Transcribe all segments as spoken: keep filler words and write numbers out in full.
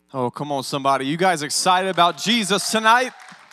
Oh, come on, somebody. You guys excited about Jesus tonight?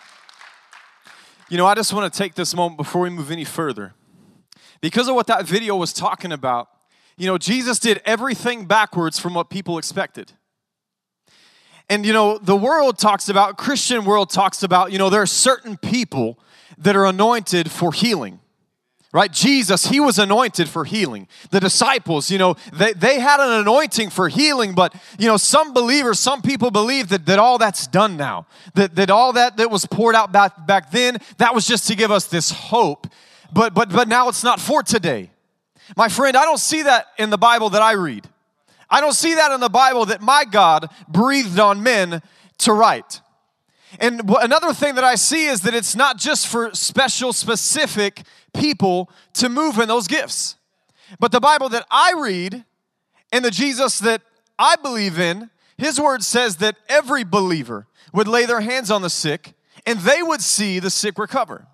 You know, I just want to take this moment before we move any further. Because of what that video was talking about, you know, Jesus did everything backwards from what people expected. And, you know, the world talks about, Christian world talks about, you know, there are certain people that are anointed for healing. Right? Jesus, he was anointed for healing. The disciples, you know, they, they had an anointing for healing, but, you know, some believers, some people believe that, that all that's done now. That, that all that, that was poured out back, back then, that was just to give us this hope. But, but, but now it's not for today. My friend, I don't see that in the Bible that I read. I don't see that in the Bible that my God breathed on men to write. And another thing that I see is that it's not just for special, specific people to move in those gifts. But the Bible that I read and the Jesus that I believe in, his word says that every believer would lay their hands on the sick and they would see the sick recover.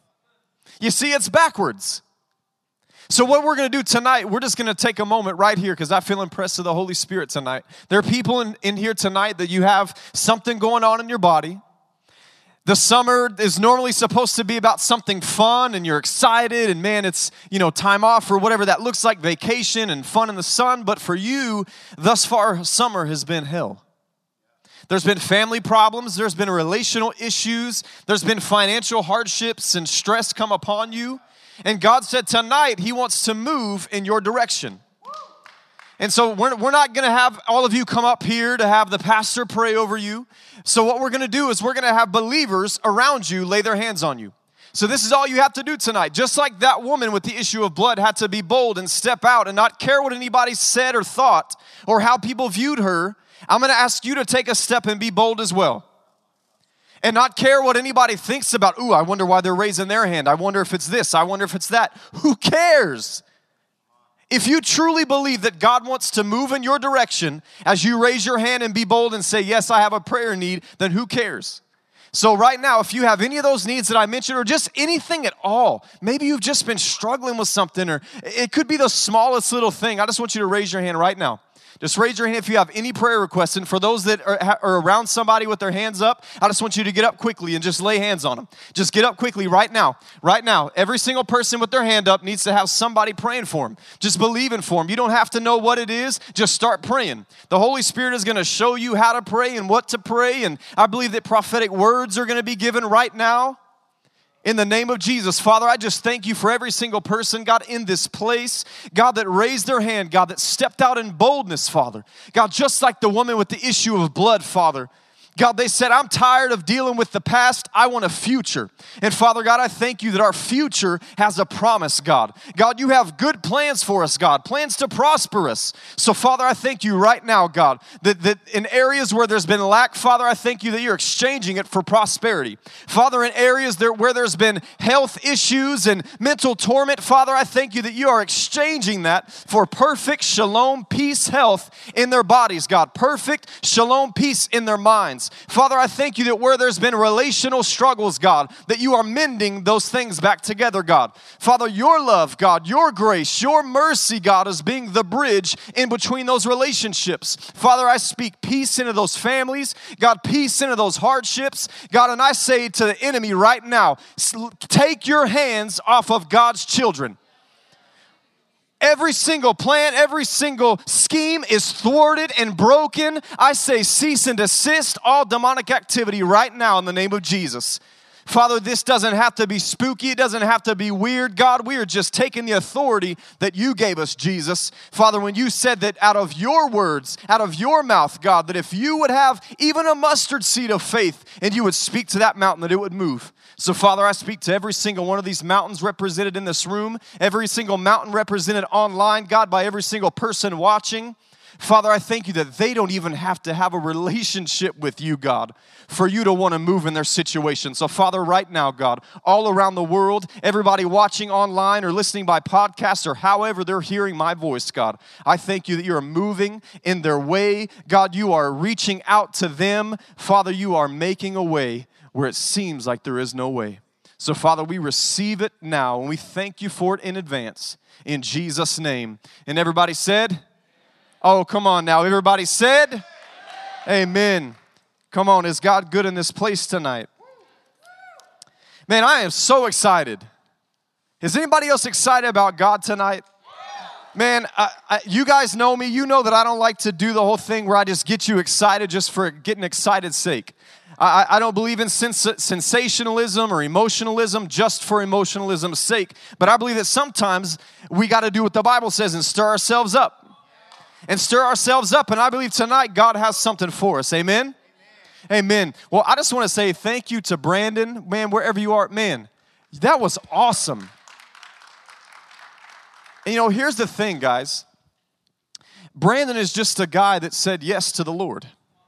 You see, it's backwards. So what we're going to do tonight, we're just going to take a moment right here because I feel impressed with the Holy Spirit tonight. There are people in, in here tonight that you have something going on in your body. The summer is normally supposed to be about something fun and you're excited and man, it's, you know, time off or whatever that looks like, vacation and fun in the sun. But for you, thus far, summer has been hell. There's been family problems. There's been relational issues. There's been financial hardships and stress come upon you. And God said tonight he wants to move in your direction. And so we're, we're not going to have all of you come up here to have the pastor pray over you. So what we're going to do is we're going to have believers around you lay their hands on you. So this is all you have to do tonight. Just like that woman with the issue of blood had to be bold and step out and not care what anybody said or thought or how people viewed her, I'm going to ask you to take a step and be bold as well. And not care what anybody thinks about, ooh, I wonder why they're raising their hand. I wonder if it's this. I wonder if it's that. Who cares? If you truly believe that God wants to move in your direction as you raise your hand and be bold and say, yes, I have a prayer need, then who cares? So right now, if you have any of those needs that I mentioned or just anything at all, maybe you've just been struggling with something or it could be the smallest little thing. I just want you to raise your hand right now. Just raise your hand if you have any prayer requests. And for those that are, are around somebody with their hands up, I just want you to get up quickly and just lay hands on them. Just get up quickly right now. Right now. Every single person with their hand up needs to have somebody praying for them. Just believing for them. You don't have to know what it is. Just start praying. The Holy Spirit is going to show you how to pray and what to pray. And I believe that prophetic words are going to be given right now. In the name of Jesus, Father, I just thank you for every single person, God, in this place. God, that raised their hand, God, that stepped out in boldness, Father. God, just like the woman with the issue of blood, Father. God, they said, I'm tired of dealing with the past. I want a future. And Father God, I thank you that our future has a promise, God. God, you have good plans for us, God, plans to prosper us. So Father, I thank you right now, God, that, that in areas where there's been lack, Father, I thank you that you're exchanging it for prosperity. Father, in areas there, where there's been health issues and mental torment, Father, I thank you that you are exchanging that for perfect shalom, peace, health in their bodies, God. Perfect shalom, peace in their minds. Father, I thank you that where there's been relational struggles, God, that you are mending those things back together, God. Father, your love, God, your grace, your mercy, God, is being the bridge in between those relationships. Father, I speak peace into those families, God, peace into those hardships, God, and I say to the enemy right now, take your hands off of God's children. Every single plan, every single scheme is thwarted and broken. I say cease and desist all demonic activity right now in the name of Jesus. Father, this doesn't have to be spooky. It doesn't have to be weird. God, we are just taking the authority that you gave us, Jesus. Father, when you said that out of your words, out of your mouth, God, that if you would have even a mustard seed of faith and you would speak to that mountain, that it would move. So, Father, I speak to every single one of these mountains represented in this room, every single mountain represented online, God, by every single person watching. Father, I thank you that they don't even have to have a relationship with you, God, for you to want to move in their situation. So, Father, right now, God, all around the world, everybody watching online or listening by podcast or however they're hearing my voice, God, I thank you that you're moving in their way. God, you are reaching out to them. Father, you are making a way where it seems like there is no way. So, Father, we receive it now, and we thank you for it in advance. In Jesus' name. And everybody said, oh, come on now. Everybody said, Amen. Come on, is God good in this place tonight? Man, I am so excited. Is anybody else excited about God tonight? Man, I, I, you guys know me. You know that I don't like to do the whole thing where I just get you excited just for getting excited sake. I, I don't believe in sens- sensationalism or emotionalism just for emotionalism's sake. But I believe that sometimes we got to do what the Bible says and stir ourselves up. And stir ourselves up. And I believe tonight God has something for us. Amen? Amen. Amen. Well, I just want to say thank you to Brandon. Man, wherever you are, man, that was awesome. And you know, here's the thing, guys. Brandon is just a guy that said yes to the Lord.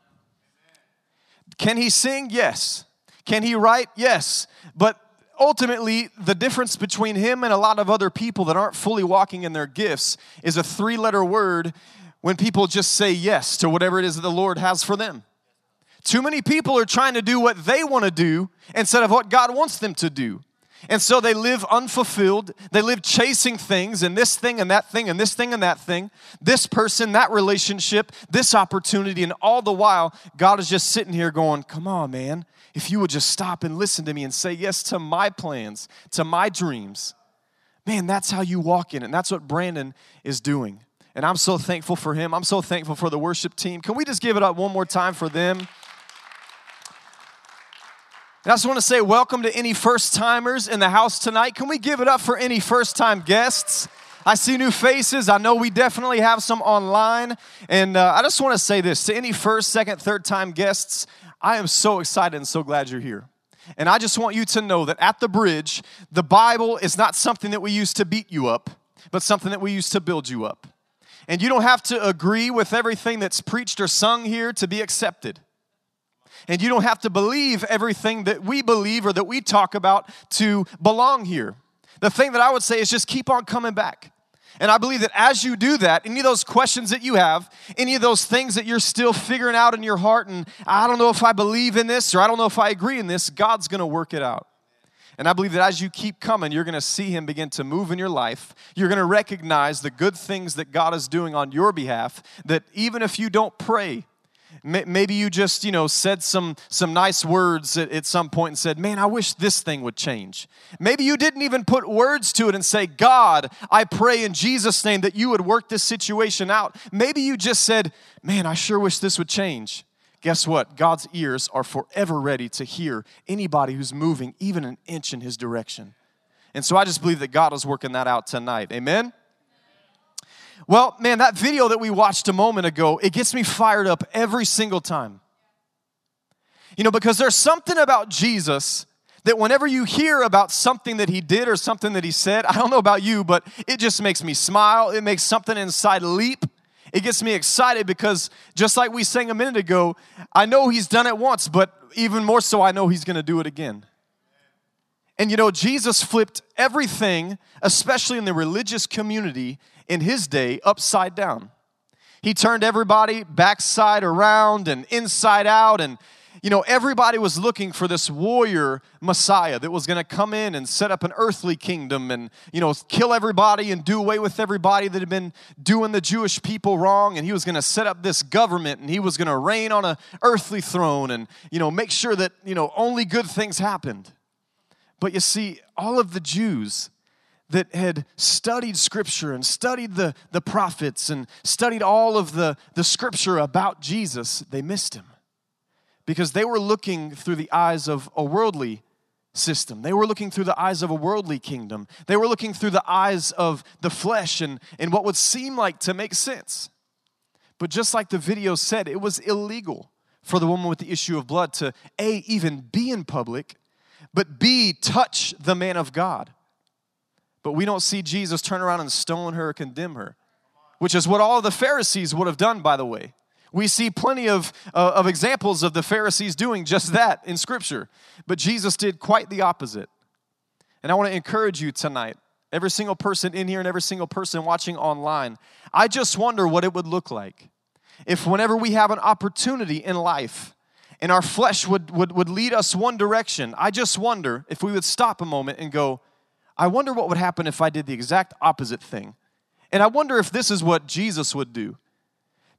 Can he sing? Yes. Can he write? Yes. But ultimately, the difference between him and a lot of other people that aren't fully walking in their gifts is a three-letter word when people just say yes to whatever it is that the Lord has for them. Too many people are trying to do what they want to do instead of what God wants them to do. And so they live unfulfilled. They live chasing things and this thing and that thing and this thing and that thing, this person, that relationship, this opportunity, and all the while, God is just sitting here going, come on, man. If you would just stop and listen to me and say yes to my plans, to my dreams. Man, that's how you walk in it. And that's what Brandon is doing. And I'm so thankful for him. I'm so thankful for the worship team. Can we just give it up one more time for them? And I just want to say welcome to any first-timers in the house tonight. Can we give it up for any first-time guests? I see new faces. I know we definitely have some online. And uh, I just want to say this. To any first, second, third-time guests, I am so excited and so glad you're here. And I just want you to know that at the Bridge, the Bible is not something that we use to beat you up, but something that we use to build you up. And you don't have to agree with everything that's preached or sung here to be accepted. And you don't have to believe everything that we believe or that we talk about to belong here. The thing that I would say is just keep on coming back. And I believe that as you do that, any of those questions that you have, any of those things that you're still figuring out in your heart, and I don't know if I believe in this or I don't know if I agree in this, God's going to work it out. And I believe that as you keep coming, you're going to see Him begin to move in your life. You're going to recognize the good things that God is doing on your behalf, that even if you don't pray, maybe you just, you know, said some, some nice words at, at some point and said, man, I wish this thing would change. Maybe you didn't even put words to it and say, God, I pray in Jesus' name that you would work this situation out. Maybe you just said, man, I sure wish this would change. Guess what? God's ears are forever ready to hear anybody who's moving even an inch in His direction. And so I just believe that God is working that out tonight. Amen? Well, man, that video that we watched a moment ago, it gets me fired up every single time. You know, because there's something about Jesus that whenever you hear about something that He did or something that He said, I don't know about you, but it just makes me smile. It makes something inside leap. It gets me excited because just like we sang a minute ago, I know He's done it once, but even more so, I know He's going to do it again. And you know, Jesus flipped everything, especially in the religious community in His day, upside down. He turned everybody backside around and inside out, and you know, everybody was looking for this warrior Messiah that was going to come in and set up an earthly kingdom and, you know, kill everybody and do away with everybody that had been doing the Jewish people wrong. And He was going to set up this government and He was going to reign on an earthly throne and, you know, make sure that, you know, only good things happened. But you see, all of the Jews that had studied Scripture and studied the, the prophets and studied all of the, the Scripture about Jesus, they missed Him. Because they were looking through the eyes of a worldly system. They were looking through the eyes of a worldly kingdom. They were looking through the eyes of the flesh and, and what would seem like to make sense. But just like the video said, it was illegal for the woman with the issue of blood to A, even be in public, but B, touch the man of God. But we don't see Jesus turn around and stone her or condemn her, which is what all of the Pharisees would have done, by the way. We see plenty of, uh, of examples of the Pharisees doing just that in Scripture. But Jesus did quite the opposite. And I want to encourage you tonight, every single person in here and every single person watching online, I just wonder what it would look like if whenever we have an opportunity in life and our flesh would, would, would lead us one direction, I just wonder if we would stop a moment and go, I wonder what would happen if I did the exact opposite thing. And I wonder if this is what Jesus would do.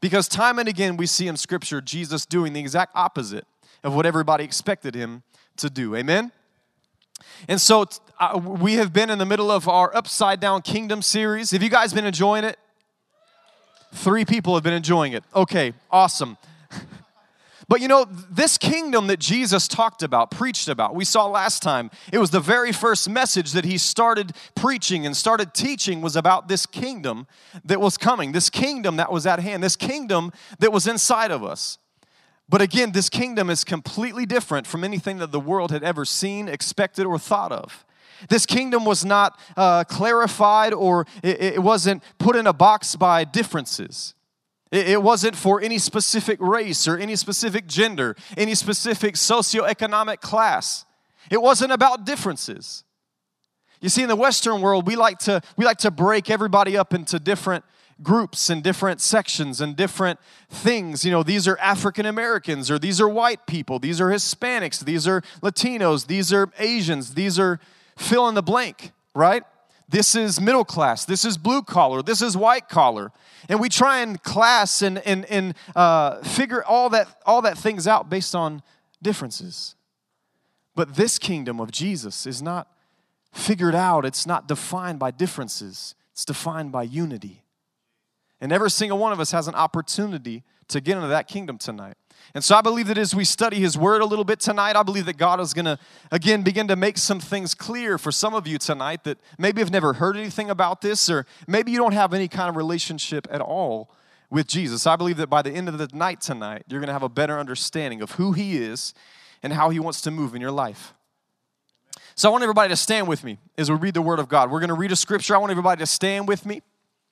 Because time and again we see in Scripture Jesus doing the exact opposite of what everybody expected him to do. Amen? And so uh, we have been in the middle of our Upside Down Kingdom series. Have you guys been enjoying it? Three people have been enjoying it. Okay, awesome. But you know, this kingdom that Jesus talked about, preached about, we saw last time, it was the very first message that he started preaching and started teaching was about this kingdom that was coming, this kingdom that was at hand, this kingdom that was inside of us. But again, this kingdom is completely different from anything that the world had ever seen, expected, or thought of. This kingdom was not uh, clarified or it, it wasn't put in a box by differences. It wasn't for any specific race or any specific gender, any specific socioeconomic class. It wasn't about differences. You see, in the Western world, we like to we like to break everybody up into different groups and different sections and different things. You know, these are African Americans, or these are white people, these are Hispanics, these are Latinos, these are Asians, these are fill in the blank, right? This is middle class, this is blue collar, this is white collar. And we try and class and, and, and uh, figure all that, all that things out based on differences. But this kingdom of Jesus is not figured out. It's not defined by differences. It's defined by unity. And every single one of us has an opportunity to get into that kingdom tonight. And so I believe that as we study his word a little bit tonight, I believe that God is going to, again, begin to make some things clear for some of you tonight that maybe have never heard anything about this, or maybe you don't have any kind of relationship at all with Jesus. I believe that by the end of the night tonight, you're going to have a better understanding of who he is and how he wants to move in your life. So I want everybody to stand with me as we read the word of God. We're going to read a scripture. I want everybody to stand with me.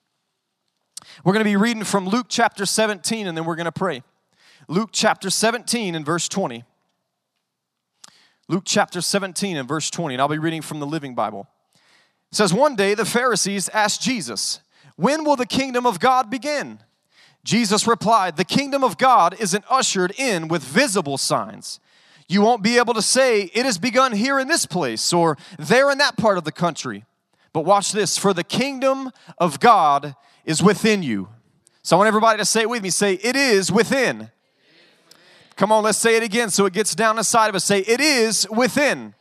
We're going to be reading from Luke chapter seventeen, and then we're going to pray. Luke chapter seventeen and verse twenty. Luke chapter seventeen and verse twenty, and I'll be reading from the Living Bible. It says, one day the Pharisees asked Jesus, when will the kingdom of God begin? Jesus replied, the kingdom of God isn't ushered in with visible signs. You won't be able to say, it has begun here in this place or there in that part of the country. But watch this, for the kingdom of God is within you. So I want everybody to say it with me. Say, it is within. Come on, let's say it again so it gets down inside of us. Say, it is within. It is within.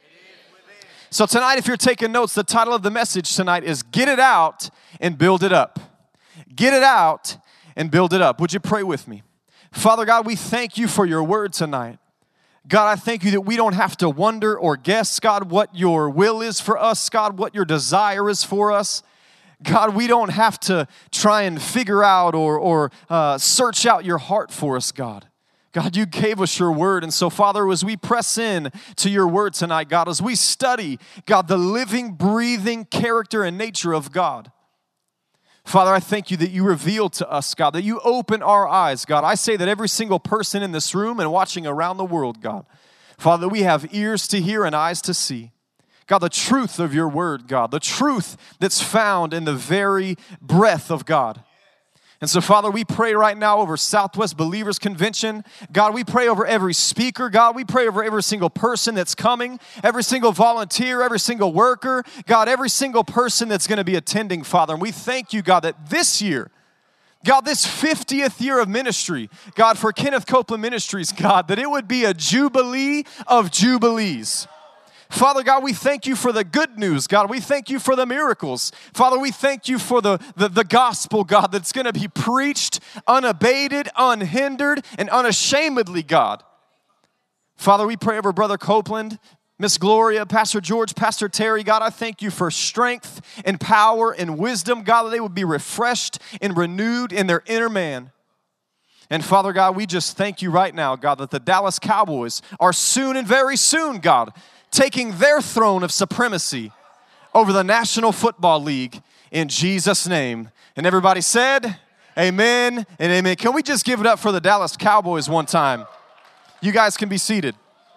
So tonight, if you're taking notes, the title of the message tonight is Get It Out and Build It Up. Get it out and build it up. Would you pray with me? Father God, we thank you for your word tonight. God, I thank you that we don't have to wonder or guess, God, what your will is for us, God, what your desire is for us. God, we don't have to try and figure out or, or uh, search out your heart for us, God. God, you gave us your word. And so, Father, as we press in to your word tonight, God, as we study, God, the living, breathing character and nature of God, Father, I thank you that you reveal to us, God, that you open our eyes, God. I say that every single person in this room and watching around the world, God, Father, we have ears to hear and eyes to see. God, the truth of your word, God, the truth that's found in the very breath of God. And so, Father, we pray right now over Southwest Believers Convention. God, we pray over every speaker. God, we pray over every single person that's coming, every single volunteer, every single worker. God, every single person that's going to be attending, Father. And we thank you, God, that this year, God, this fiftieth year of ministry, God, for Kenneth Copeland Ministries, God, that it would be a jubilee of jubilees. Father God, we thank you for the good news, God. We thank you for the miracles. Father, we thank you for the, the, the gospel, God, that's going to be preached unabated, unhindered, and unashamedly, God. Father, we pray over Brother Copeland, Miss Gloria, Pastor George, Pastor Terry. God, I thank you for strength and power and wisdom, God, that they would be refreshed and renewed in their inner man. And Father God, we just thank you right now, God, that the Dallas Cowboys are soon and very soon, God, taking their throne of supremacy over the National Football League in Jesus' name. And everybody said, amen and amen. Can we just give it up for the Dallas Cowboys one time? You guys can be seated.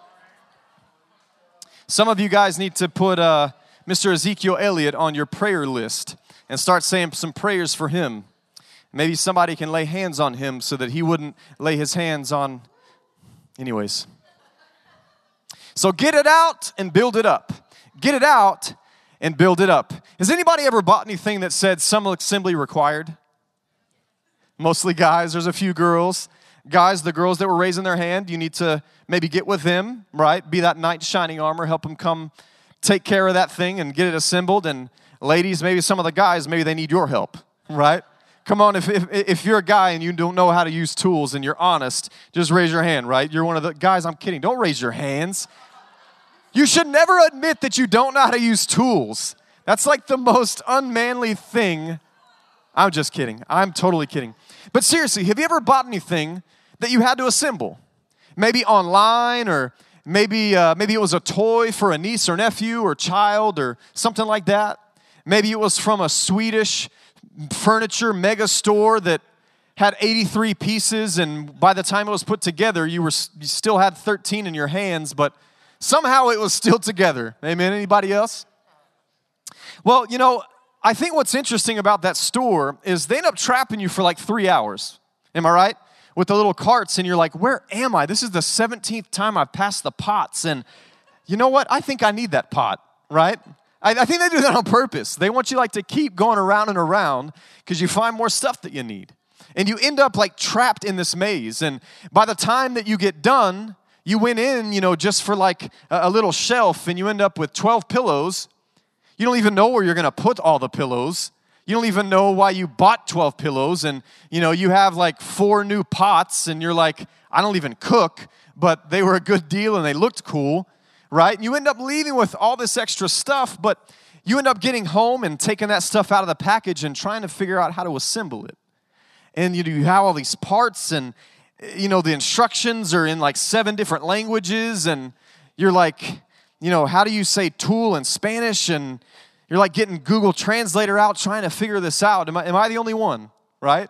Some of you guys need to put uh, Mister Ezekiel Elliott on your prayer list and start saying some prayers for him. Maybe somebody can lay hands on him so that he wouldn't lay his hands on. Anyways. So get it out and build it up. Get it out and build it up. Has anybody ever bought anything that said some assembly required? Mostly guys. There's a few girls. Guys, the girls that were raising their hand, you need to maybe get with them, right? Be that knight in shining armor. Help them come take care of that thing and get it assembled. And ladies, maybe some of the guys, maybe they need your help, right? Come on, if, if if you're a guy and you don't know how to use tools and you're honest, just raise your hand, right? You're one of the guys, I'm kidding. Don't raise your hands. You should never admit that you don't know how to use tools. That's like the most unmanly thing. I'm just kidding. I'm totally kidding. But seriously, have you ever bought anything that you had to assemble? Maybe online, or maybe uh, maybe it was a toy for a niece or nephew or child or something like that. Maybe it was from a Swedish furniture mega store that had eighty-three pieces, and by the time it was put together, you were you still had thirteen in your hands, but somehow it was still together. Amen? Anybody else? Well, you know, I think what's interesting about that store is they end up trapping you for like three hours. Am I right? With the little carts, and you're like, where am I? This is the seventeenth time I've passed the pots, and you know what? I think I need that pot, right? I, I think they do that on purpose. They want you like to keep going around and around because you find more stuff that you need. And you end up like trapped in this maze, and by the time that you get done, you went in, you know, just for like a, a little shelf, and you end up with twelve pillows. You don't even know where you're going to put all the pillows. You don't even know why you bought twelve pillows, and, you know, you have like four new pots, and you're like, I don't even cook, but they were a good deal, and they looked cool, right? And you end up leaving with all this extra stuff, but you end up getting home and taking that stuff out of the package and trying to figure out how to assemble it. And you, you have all these parts, and, you know, the instructions are in like seven different languages, and you're like, you know, how do you say tool in Spanish? And you're like getting Google Translator out trying to figure this out. Am I, am I the only one, right?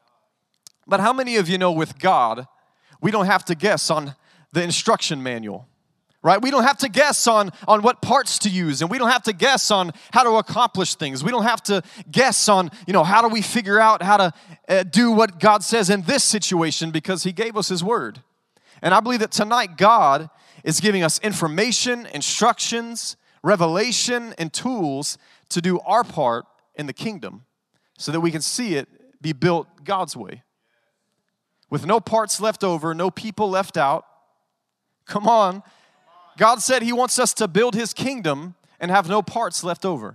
But how many of you know with God, we don't have to guess on the instruction manual, right? We don't have to guess on, on what parts to use, and we don't have to guess on how to accomplish things. We don't have to guess on, you know, how do we figure out how to uh, do what God says in this situation, because He gave us His Word. And I believe that tonight God is giving us information, instructions, revelation, and tools to do our part in the kingdom so that we can see it be built God's way. With no parts left over, no people left out. Come on. God said He wants us to build His kingdom and have no parts left over.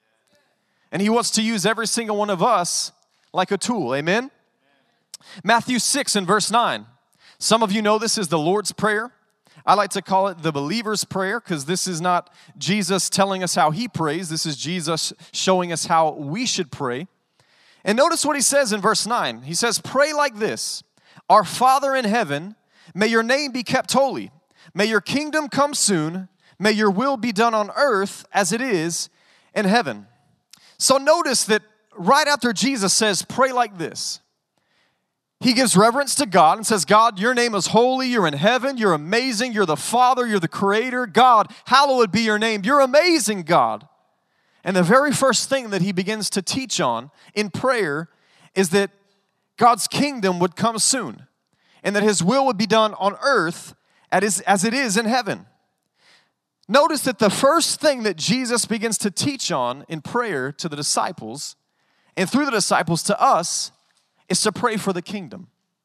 And He wants to use every single one of us like a tool. Amen? Matthew six and verse nine. Some of you know this is the Lord's Prayer. I like to call it the believer's prayer, because this is not Jesus telling us how He prays. This is Jesus showing us how we should pray. And notice what He says in verse nine. He says, pray like this: Our Father in heaven, may your name be kept holy. May your kingdom come soon. May your will be done on earth as it is in heaven. So notice that right after Jesus says, pray like this, He gives reverence to God and says, God, your name is holy. You're in heaven. You're amazing. You're the Father. You're the Creator. God, hallowed be your name. You're amazing, God. And the very first thing that He begins to teach on in prayer is that God's kingdom would come soon, and that His will would be done on earth as it is in heaven. Notice that the first thing that Jesus begins to teach on in prayer to the disciples, and through the disciples to us, is to pray for the kingdom.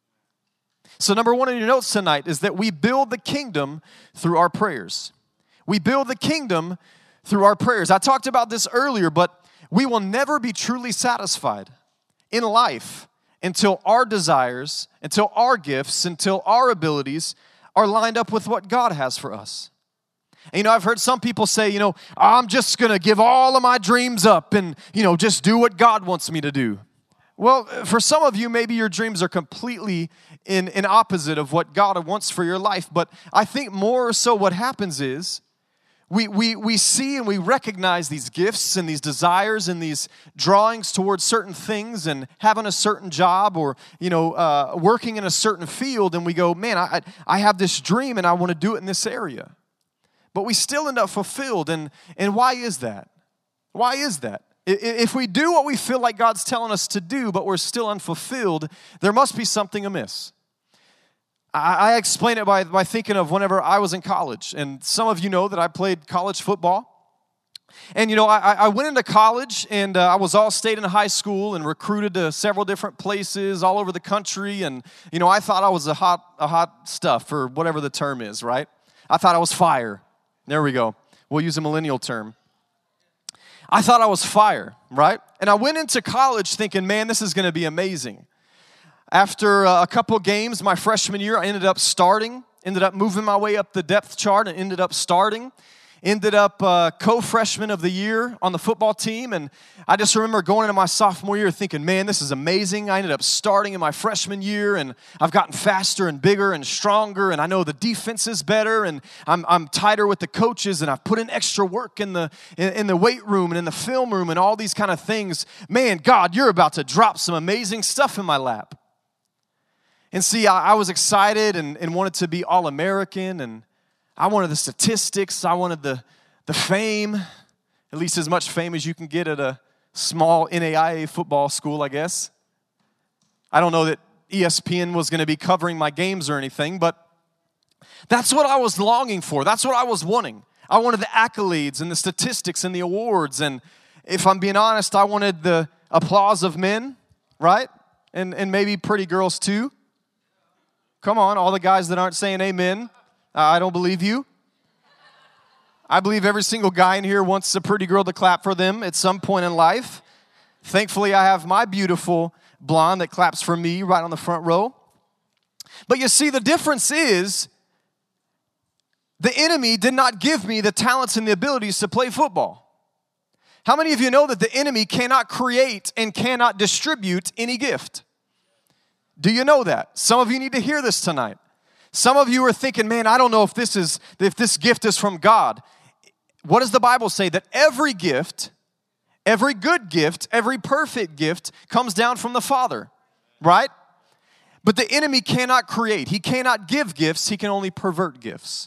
So number one in your notes tonight is that we build the kingdom through our prayers. We build the kingdom through our prayers. I talked about this earlier, but we will never be truly satisfied in life until our desires, until our gifts, until our abilities are lined up with what God has for us. And, you know, I've heard some people say, you know, I'm just going to give all of my dreams up and, you know, just do what God wants me to do. Well, for some of you, maybe your dreams are completely in, in opposite of what God wants for your life. But I think more so what happens is we, we, we see and we recognize these gifts and these desires and these drawings towards certain things and having a certain job or, you know, uh, working in a certain field. And we go, man, I, I have this dream and I want to do it in this area. But we still end up fulfilled. And, and why is that? Why is that? If we do what we feel like God's telling us to do, but we're still unfulfilled, there must be something amiss. I, I explain it by, by thinking of whenever I was in college. And some of you know that I played college football. And, you know, I, I went into college, and uh, I was all state in high school and recruited to several different places all over the country. And, you know, I thought I was a hot, a hot stuff, or whatever the term is, right? I thought I was fire. There we go. We'll use a millennial term. I thought I was fire, right? And I went into college thinking, man, this is going to be amazing. After uh, a couple games my freshman year, I ended up starting, ended up moving my way up the depth chart and ended up starting. Ended up uh, co-freshman of the year on the football team, and I just remember going into my sophomore year thinking, man, this is amazing. I ended up starting in my freshman year, and I've gotten faster and bigger and stronger, and I know the defense is better, and I'm, I'm tighter with the coaches, and I've put in extra work in the, in, in the weight room and in the film room and all these kind of things. Man, God, you're about to drop some amazing stuff in my lap. And see, I, I was excited and, and wanted to be All-American, and I wanted the statistics, I wanted the, the fame, at least as much fame as you can get at a small N A I A football school, I guess. I don't know that E S P N was going to be covering my games or anything, but that's what I was longing for. That's what I was wanting. I wanted the accolades and the statistics and the awards, and if I'm being honest, I wanted the applause of men, right? And, and maybe pretty girls too. Come on, all the guys that aren't saying amen. I don't believe you. I believe every single guy in here wants a pretty girl to clap for them at some point in life. Thankfully, I have my beautiful blonde that claps for me right on the front row. But you see, the difference is the enemy did not give me the talents and the abilities to play football. How many of you know that the enemy cannot create and cannot distribute any gift? Do you know that? Some of you need to hear this tonight. Some of you are thinking, man, I don't know if this is if this gift is from God. What does the Bible say? That every gift, every good gift, every perfect gift comes down from the Father, right? But the enemy cannot create. He cannot give gifts. He can only pervert gifts.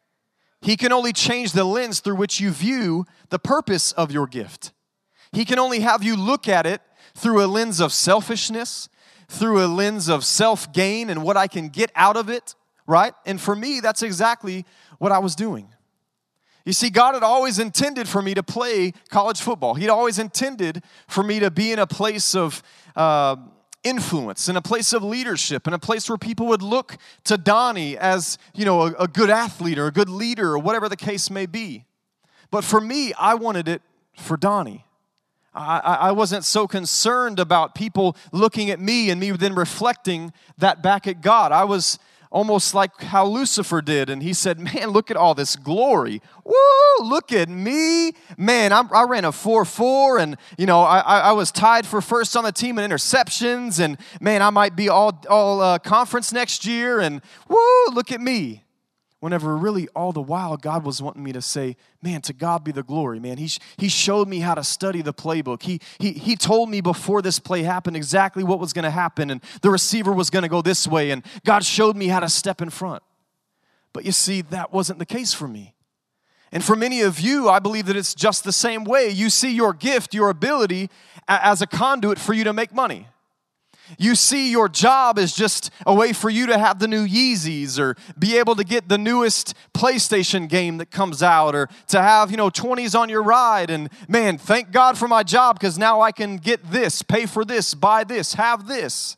He can only change the lens through which you view the purpose of your gift. He can only have you look at it through a lens of selfishness, through a lens of self-gain and what I can get out of it. Right? And for me, that's exactly what I was doing. You see, God had always intended for me to play college football. He'd always intended for me to be in a place of uh, influence, in a place of leadership, in a place where people would look to Donnie as, you know, a, a good athlete or a good leader or whatever the case may be. But for me, I wanted it for Donnie. I, I wasn't so concerned about people looking at me and me then reflecting that back at God. I was almost like how Lucifer did. And he said, man, look at all this glory. Woo, look at me. Man, I'm, I ran a four four, and, you know, I, I was tied for first on the team in interceptions. And, man, I might be all, all uh, conference next year. And, woo, look at me. Whenever really all the while God was wanting me to say, man, to God be the glory, man. He, he showed me how to study the playbook. He, he, he told me before this play happened exactly what was going to happen, and the receiver was going to go this way, and God showed me how to step in front. But you see, that wasn't the case for me. And for many of you, I believe that it's just the same way. You see your gift, your ability, as a conduit for you to make money. You see your job as just a way for you to have the new Yeezys or be able to get the newest PlayStation game that comes out or to have, you know, twenties on your ride. And man, thank God for my job because now I can get this, pay for this, buy this, have this.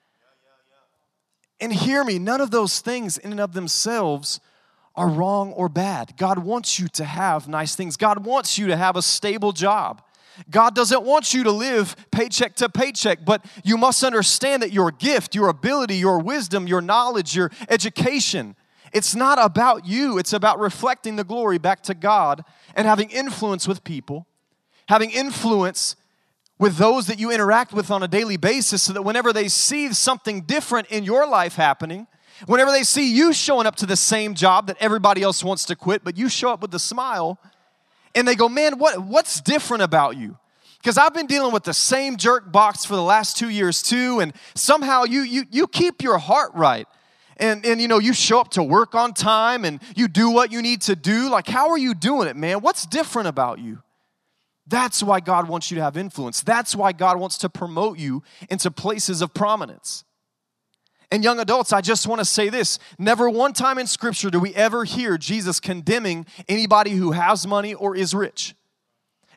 And hear me, none of those things in and of themselves are wrong or bad. God wants you to have nice things. God wants you to have a stable job. God doesn't want you to live paycheck to paycheck, but you must understand that your gift, your ability, your wisdom, your knowledge, your education, it's not about you. It's about reflecting the glory back to God and having influence with people, having influence with those that you interact with on a daily basis so that whenever they see something different in your life happening, whenever they see you showing up to the same job that everybody else wants to quit, but you show up with a smile, and they go, man, what, what's different about you? Because I've been dealing with the same jerk box for the last two years too, and somehow you you you keep your heart right. And, and you know, you show up to work on time, and you do what you need to do. Like, how are you doing it, man? What's different about you? That's why God wants you to have influence. That's why God wants to promote you into places of prominence. And young adults, I just want to say this. Never one time in Scripture do we ever hear Jesus condemning anybody who has money or is rich.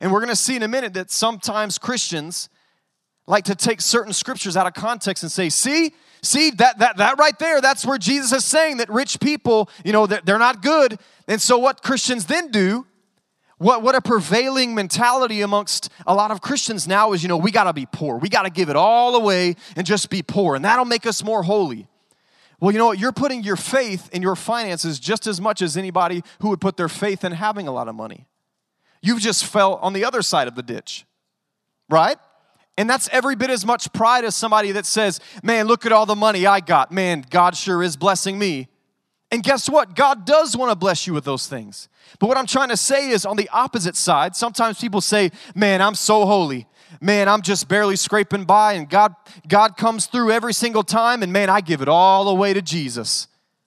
And we're going to see in a minute that sometimes Christians like to take certain scriptures out of context and say, see, see, that that that right there, that's where Jesus is saying that rich people, you know, they're, they're not good. And so what Christians then do, what, what a prevailing mentality amongst a lot of Christians now is, you know, we got to be poor. We got to give it all away and just be poor, and that'll make us more holy. Well, you know what? You're putting your faith in your finances just as much as anybody who would put their faith in having a lot of money. You've just fell on the other side of the ditch, right? And that's every bit as much pride as somebody that says, man, look at all the money I got. Man, God sure is blessing me. And guess what? God does want to bless you with those things. But what I'm trying to say is on the opposite side, sometimes people say, man, I'm so holy. Man, I'm just barely scraping by, and God, God comes through every single time, and man, I give it all away to Jesus.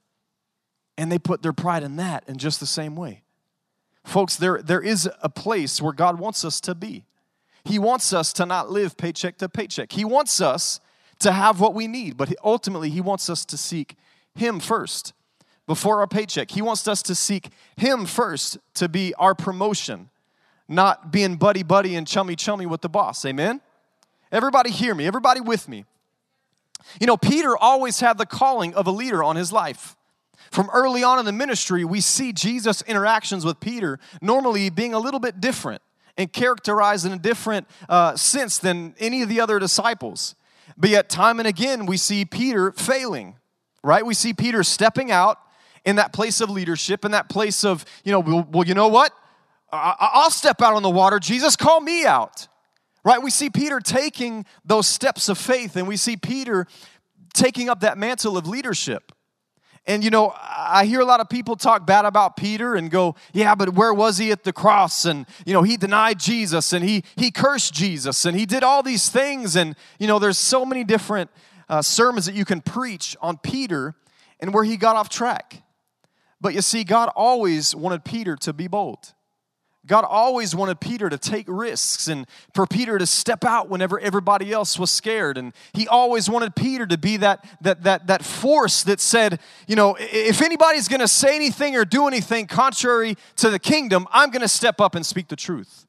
And they put their pride in that in just the same way. Folks, there, there is a place where God wants us to be. He wants us to not live paycheck to paycheck. He wants us to have what we need, but ultimately He wants us to seek Him first before our paycheck. He wants us to seek Him first to be our promotion, not being buddy-buddy and chummy-chummy with the boss. Amen? Everybody hear me. Everybody with me. You know, Peter always had the calling of a leader on his life. From early on in the ministry, we see Jesus' interactions with Peter normally being a little bit different and characterized in a different uh, sense than any of the other disciples. But yet, time and again, we see Peter failing, right? We see Peter stepping out in that place of leadership, in that place of, you know, well, well you know what? I- I'll step out on the water. Jesus, call me out, right? We see Peter taking those steps of faith, and we see Peter taking up that mantle of leadership. And, you know, I hear a lot of people talk bad about Peter and go, yeah, but where was he at the cross? And, you know, he denied Jesus, and he he cursed Jesus, and he did all these things. And, you know, there's so many different uh, sermons that you can preach on Peter and where he got off track. But you see, God always wanted Peter to be bold. God always wanted Peter to take risks and for Peter to step out whenever everybody else was scared. And He always wanted Peter to be that, that, that, that force that said, you know, if anybody's going to say anything or do anything contrary to the kingdom, I'm going to step up and speak the truth.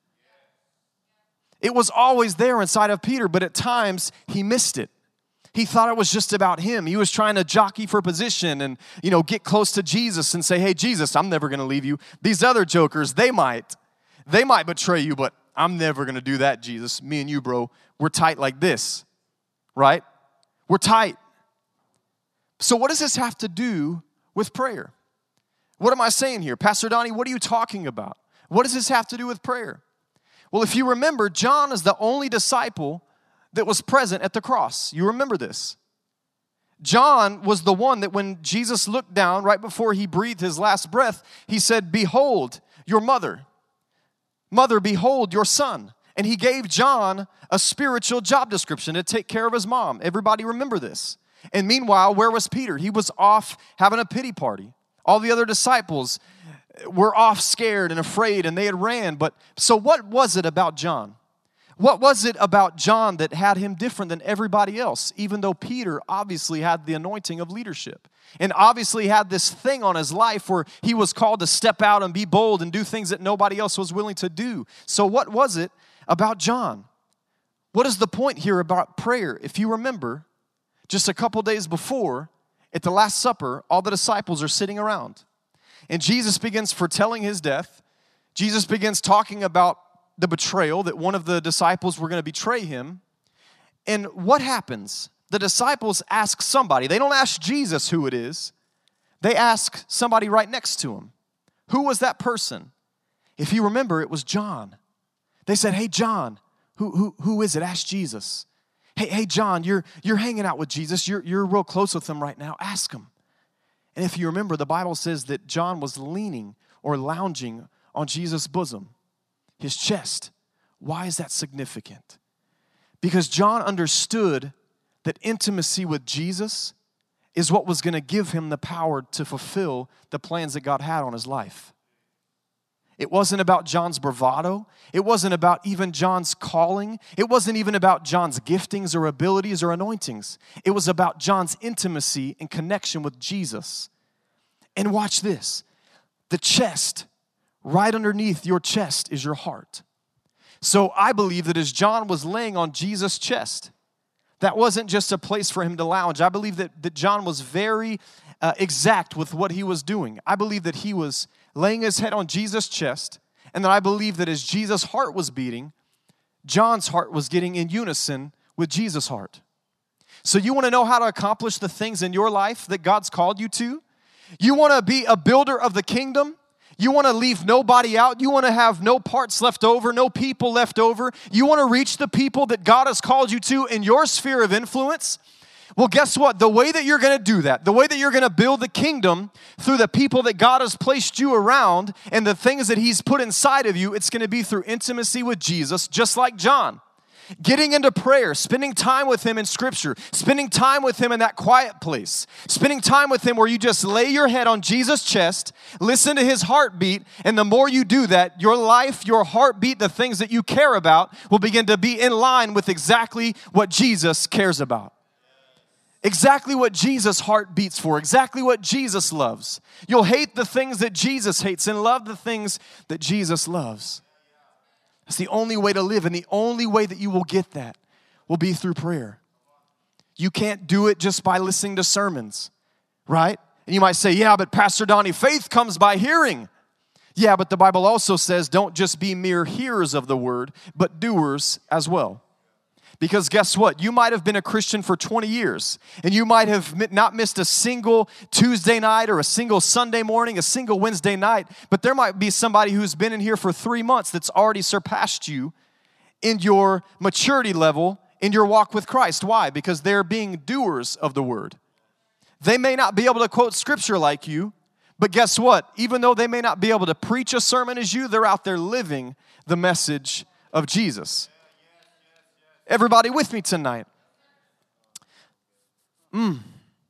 It was always there inside of Peter, but at times he missed it. He thought it was just about him. He was trying to jockey for position and, you know, get close to Jesus and say, hey, Jesus, I'm never going to leave you. These other jokers, they might. They might betray you, but I'm never going to do that, Jesus. Me and you, bro, we're tight like this, right? We're tight. So what does this have to do with prayer? What am I saying here? Pastor Donnie, what are you talking about? What does this have to do with prayer? Well, if you remember, John is the only disciple that was present at the cross. You remember this. John was the one that when Jesus looked down right before He breathed His last breath, He said, behold, your mother. Mother, behold your son. And He gave John a spiritual job description to take care of his mom. Everybody remember this. And meanwhile, where was Peter? He was off having a pity party. All the other disciples were off scared and afraid, and they had ran. But so what was it about John? What was it about John that had him different than everybody else, even though Peter obviously had the anointing of leadership and obviously had this thing on his life where he was called to step out and be bold and do things that nobody else was willing to do? So what was it about John? What is the point here about prayer? If you remember, just a couple days before, at the Last Supper, all the disciples are sitting around. And Jesus begins foretelling His death. Jesus begins talking about the betrayal, that one of the disciples were going to betray Him. And what happens? The disciples ask somebody. They don't ask Jesus who it is. They ask somebody right next to Him. Who was that person? If you remember, it was John. They said, hey, John, who, who, who is it? Ask Jesus. Hey, hey, John, you're, you're hanging out with Jesus. You're, you're real close with Him right now. Ask Him. And if you remember, the Bible says that John was leaning or lounging on Jesus' bosom, His chest. Why is that significant? Because John understood that intimacy with Jesus is what was going to give him the power to fulfill the plans that God had on his life. It wasn't about John's bravado. It wasn't about even John's calling. It wasn't even about John's giftings or abilities or anointings. It was about John's intimacy and connection with Jesus. And watch this. The chest, right underneath your chest is your heart. So I believe that as John was laying on Jesus' chest, that wasn't just a place for him to lounge. I believe that, that John was very uh, exact with what he was doing. I believe that he was laying his head on Jesus' chest, and that I believe that as Jesus' heart was beating, John's heart was getting in unison with Jesus' heart. So you want to know how to accomplish the things in your life that God's called you to? You want to be a builder of the kingdom? You want to leave nobody out? You want to have no parts left over, no people left over? You want to reach the people that God has called you to in your sphere of influence? Well, guess what? The way that you're going to do that, the way that you're going to build the kingdom through the people that God has placed you around and the things that He's put inside of you, it's going to be through intimacy with Jesus, just like John. Getting into prayer, spending time with Him in Scripture, spending time with Him in that quiet place, spending time with Him where you just lay your head on Jesus' chest, listen to His heartbeat, and the more you do that, your life, your heartbeat, the things that you care about will begin to be in line with exactly what Jesus cares about. Exactly what Jesus' heart beats for, exactly what Jesus loves. You'll hate the things that Jesus hates and love the things that Jesus loves. It's the only way to live, and the only way that you will get that will be through prayer. You can't do it just by listening to sermons, right? And you might say, yeah, but Pastor Donnie, faith comes by hearing. Yeah, but the Bible also says don't just be mere hearers of the word, but doers as well. Because guess what? You might have been a Christian for twenty years, and you might have not missed a single Tuesday night or a single Sunday morning, a single Wednesday night, but there might be somebody who's been in here for three months that's already surpassed you in your maturity level, in your walk with Christ. Why? Because they're being doers of the word. They may not be able to quote scripture like you, but guess what? Even though they may not be able to preach a sermon as you, they're out there living the message of Jesus. Everybody with me tonight? Mm.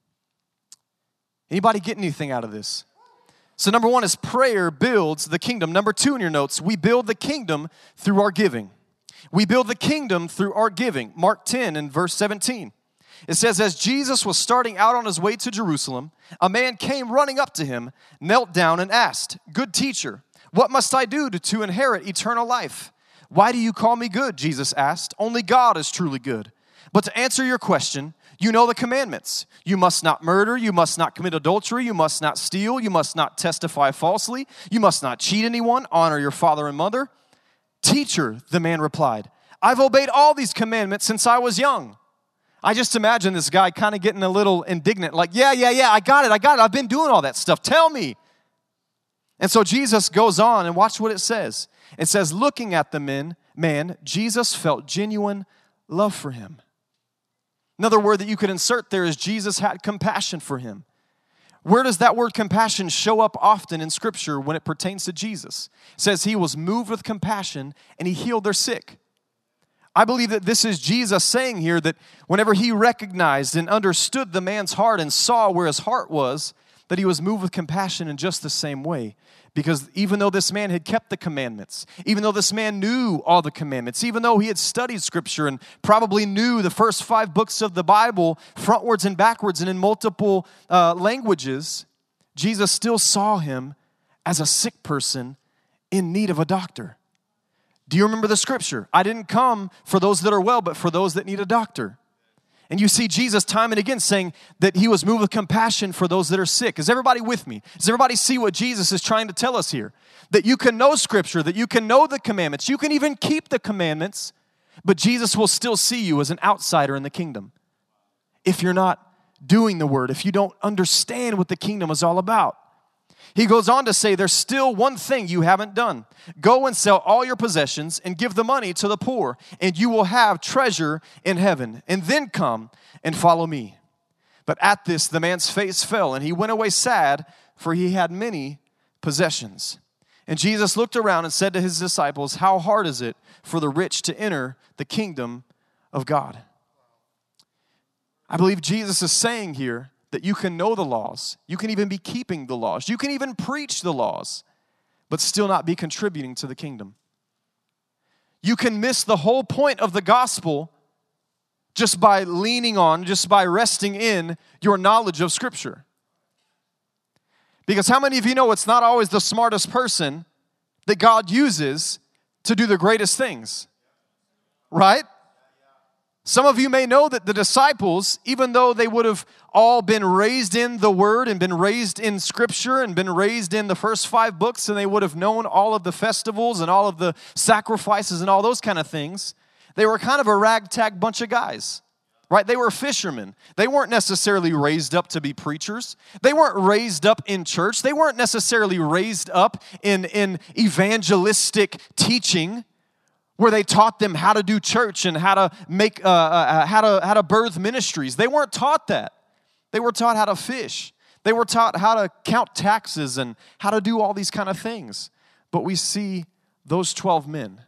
Anybody get anything out of this? So number one is prayer builds the kingdom. Number two in your notes, we build the kingdom through our giving. We build the kingdom through our giving. Mark ten and verse seventeen. It says, as Jesus was starting out on his way to Jerusalem, a man came running up to him, knelt down and asked, good teacher, what must I do to, to inherit eternal life? Why do you call me good? Jesus asked. Only God is truly good. But to answer your question, you know the commandments. You must not murder. You must not commit adultery. You must not steal. You must not testify falsely. You must not cheat anyone. Honor your father and mother. Teacher, the man replied, I've obeyed all these commandments since I was young. I just imagine this guy kind of getting a little indignant, like, yeah, yeah, yeah, I got it, I got it. I've been doing all that stuff. Tell me. And so Jesus goes on, and watch what it says. It says, looking at the man, man, Jesus felt genuine love for him. Another word that you could insert there is Jesus had compassion for him. Where does that word compassion show up often in Scripture when it pertains to Jesus? It says he was moved with compassion and he healed their sick. I believe that this is Jesus saying here that whenever he recognized and understood the man's heart and saw where his heart was, that he was moved with compassion in just the same way. Because even though this man had kept the commandments, even though this man knew all the commandments, even though he had studied Scripture and probably knew the first five books of the Bible frontwards and backwards and in multiple uh, languages, Jesus still saw him as a sick person in need of a doctor. Do you remember the Scripture? I didn't come for those that are well, but for those that need a doctor. And you see Jesus time and again saying that he was moved with compassion for those that are sick. Is everybody with me? Does everybody see what Jesus is trying to tell us here? That you can know Scripture, that you can know the commandments, you can even keep the commandments, but Jesus will still see you as an outsider in the kingdom. If you're not doing the word, if you don't understand what the kingdom is all about. He goes on to say, there's still one thing you haven't done. Go and sell all your possessions and give the money to the poor, and you will have treasure in heaven. And then come and follow me. But at this, the man's face fell, and he went away sad, for he had many possessions. And Jesus looked around and said to his disciples, how hard is it for the rich to enter the kingdom of God? I believe Jesus is saying here that you can know the laws. You can even be keeping the laws. You can even preach the laws, but still not be contributing to the kingdom. You can miss the whole point of the gospel just by leaning on, just by resting in your knowledge of Scripture. Because how many of you know it's not always the smartest person that God uses to do the greatest things, right? Some of you may know that the disciples, even though they would have all been raised in the Word and been raised in Scripture and been raised in the first five books, and they would have known all of the festivals and all of the sacrifices and all those kind of things, they were kind of a ragtag bunch of guys, right? They were fishermen. They weren't necessarily raised up to be preachers. They weren't raised up in church. They weren't necessarily raised up in, in evangelistic teaching, where they taught them how to do church and how to make, uh, uh, how to how to birth ministries. They weren't taught that. They were taught how to fish. They were taught how to count taxes and how to do all these kind of things. But we see those twelve men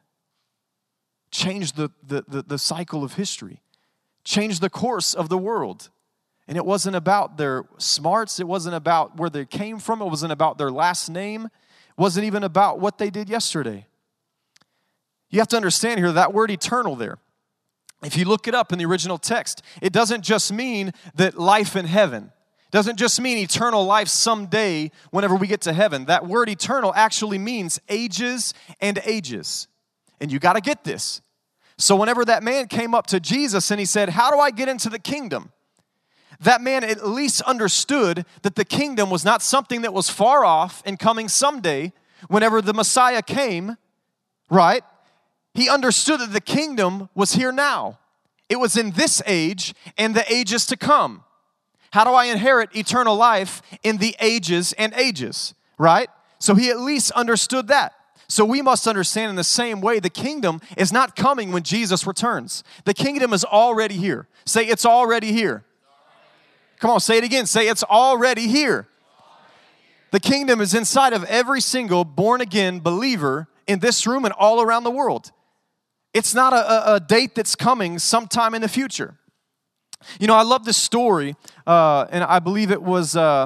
change the, the, the, the cycle of history, change the course of the world. And it wasn't about their smarts. It wasn't about where they came from. It wasn't about their last name. It wasn't even about what they did yesterday. You have to understand here that word eternal there. If you look it up in the original text, it doesn't just mean that life in heaven. It doesn't just mean eternal life someday whenever we get to heaven. That word eternal actually means ages and ages. And you got to get this. So whenever that man came up to Jesus and he said, "How do I get into the kingdom?" That man at least understood that the kingdom was not something that was far off and coming someday whenever the Messiah came, right? He understood that the kingdom was here now. It was in this age and the ages to come. How do I inherit eternal life in the ages and ages, right? So he at least understood that. So we must understand in the same way the kingdom is not coming when Jesus returns. The kingdom is already here. Say, it's already here. Come on, say it again. Say, it's already here. The kingdom is inside of every single born-again believer in this room and all around the world. It's not a, a, a date that's coming sometime in the future. You know, I love this story, uh, and I believe it was uh,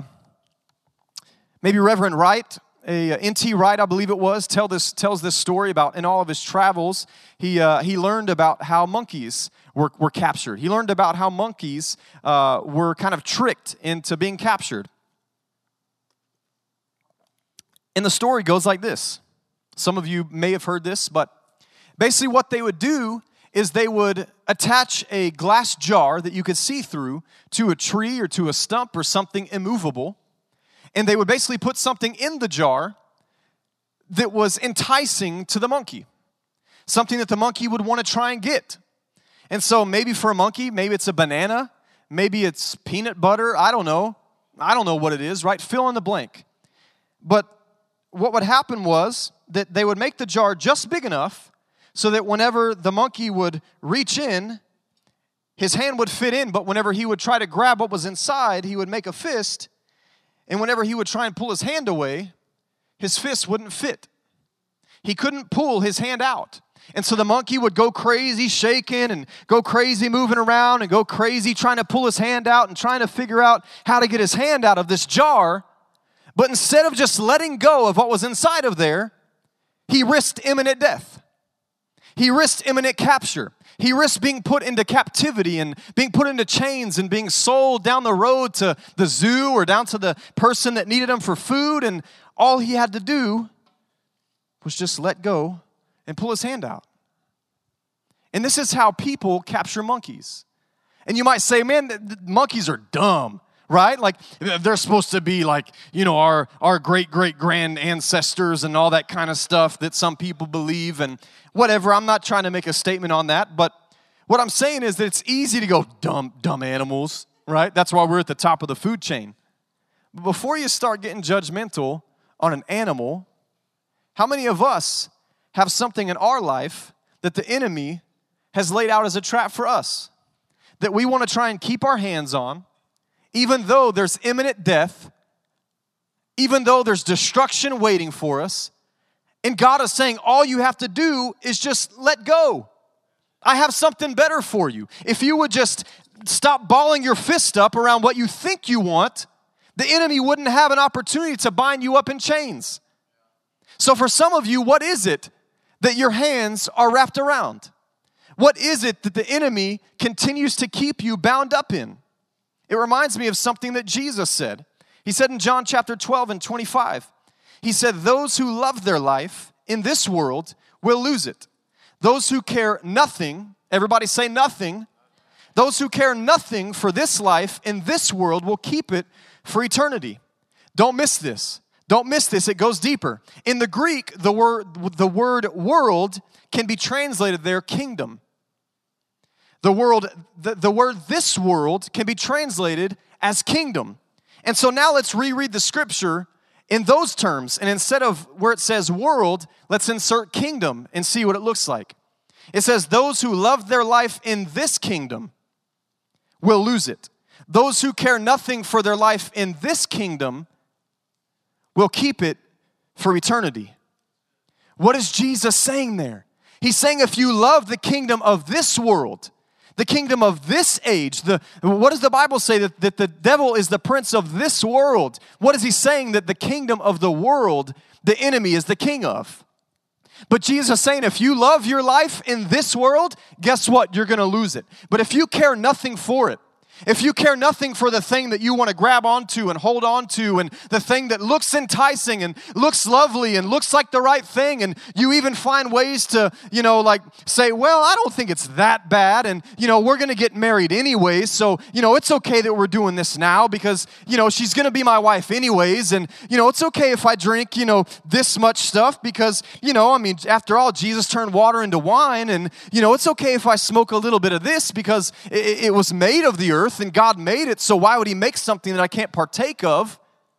maybe Reverend Wright, a N T Wright, I believe it was, tell this, tells this story about in all of his travels, he uh, he learned about how monkeys were, were captured. He learned about how monkeys uh, were kind of tricked into being captured. And the story goes like this. Some of you may have heard this, but basically what they would do is they would attach a glass jar that you could see through to a tree or to a stump or something immovable, and they would basically put something in the jar that was enticing to the monkey, something that the monkey would want to try and get. And so maybe for a monkey, maybe it's a banana, maybe it's peanut butter, I don't know. I don't know what it is, right? Fill in the blank. But what would happen was that they would make the jar just big enough so that whenever the monkey would reach in, his hand would fit in, but whenever he would try to grab what was inside, he would make a fist, and whenever he would try and pull his hand away, his fist wouldn't fit. He couldn't pull his hand out. And so the monkey would go crazy shaking and go crazy moving around and go crazy trying to pull his hand out and trying to figure out how to get his hand out of this jar. But instead of just letting go of what was inside of there, he risked imminent death. He risked imminent capture. He risked being put into captivity and being put into chains and being sold down the road to the zoo or down to the person that needed him for food. And all he had to do was just let go and pull his hand out. And this is how people capture monkeys. And you might say, man, the, the monkeys are dumb, right? Like they're supposed to be like, you know, our, our great-great-grand ancestors and all that kind of stuff that some people believe and whatever. I'm not trying to make a statement on that, but what I'm saying is that it's easy to go, dumb, dumb animals, right? That's why we're at the top of the food chain. But before you start getting judgmental on an animal, how many of us have something in our life that the enemy has laid out as a trap for us, that we want to try and keep our hands on, even though there's imminent death, even though there's destruction waiting for us, and God is saying all you have to do is just let go. I have something better for you. If you would just stop balling your fist up around what you think you want, the enemy wouldn't have an opportunity to bind you up in chains. So for some of you, what is it that your hands are wrapped around? What is it that the enemy continues to keep you bound up in? It reminds me of something that Jesus said. He said in John chapter twelve and twenty-five, he said, those who love their life in this world will lose it. Those who care nothing, everybody say nothing. Those who care nothing for this life in this world will keep it for eternity. Don't miss this. Don't miss this. It goes deeper. In the Greek, the word, the word world can be translated there kingdom. The world, the, the word this world can be translated as kingdom. And so now let's reread the scripture in those terms. And instead of where it says world, let's insert kingdom and see what it looks like. It says, those who love their life in this kingdom will lose it. Those who care nothing for their life in this kingdom will keep it for eternity. What is Jesus saying there? He's saying if you love the kingdom of this world, the kingdom of this age, the, what does the Bible say? That, that the devil is the prince of this world. What is he saying? That the kingdom of the world, the enemy is the king of. But Jesus is saying if you love your life in this world, guess what? You're going to lose it. But if you care nothing for it, if you care nothing for the thing that you want to grab onto and hold on to, and the thing that looks enticing and looks lovely and looks like the right thing, and you even find ways to, you know, like say, well, I don't think it's that bad, and, you know, we're going to get married anyways, so, you know, it's okay that we're doing this now because, you know, she's going to be my wife anyways, and, you know, it's okay if I drink, you know, this much stuff because, you know, I mean, after all, Jesus turned water into wine, and, you know, it's okay if I smoke a little bit of this because it, it was made of the earth, and God made it, so why would he make something that I can't partake of?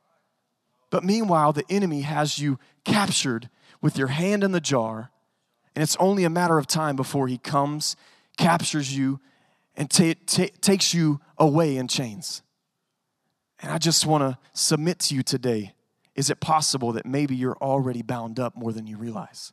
But meanwhile, the enemy has you captured with your hand in the jar, and it's only a matter of time before he comes, captures you, and ta- ta- takes you away in chains. And I just want to submit to you today, is it possible that maybe you're already bound up more than you realize?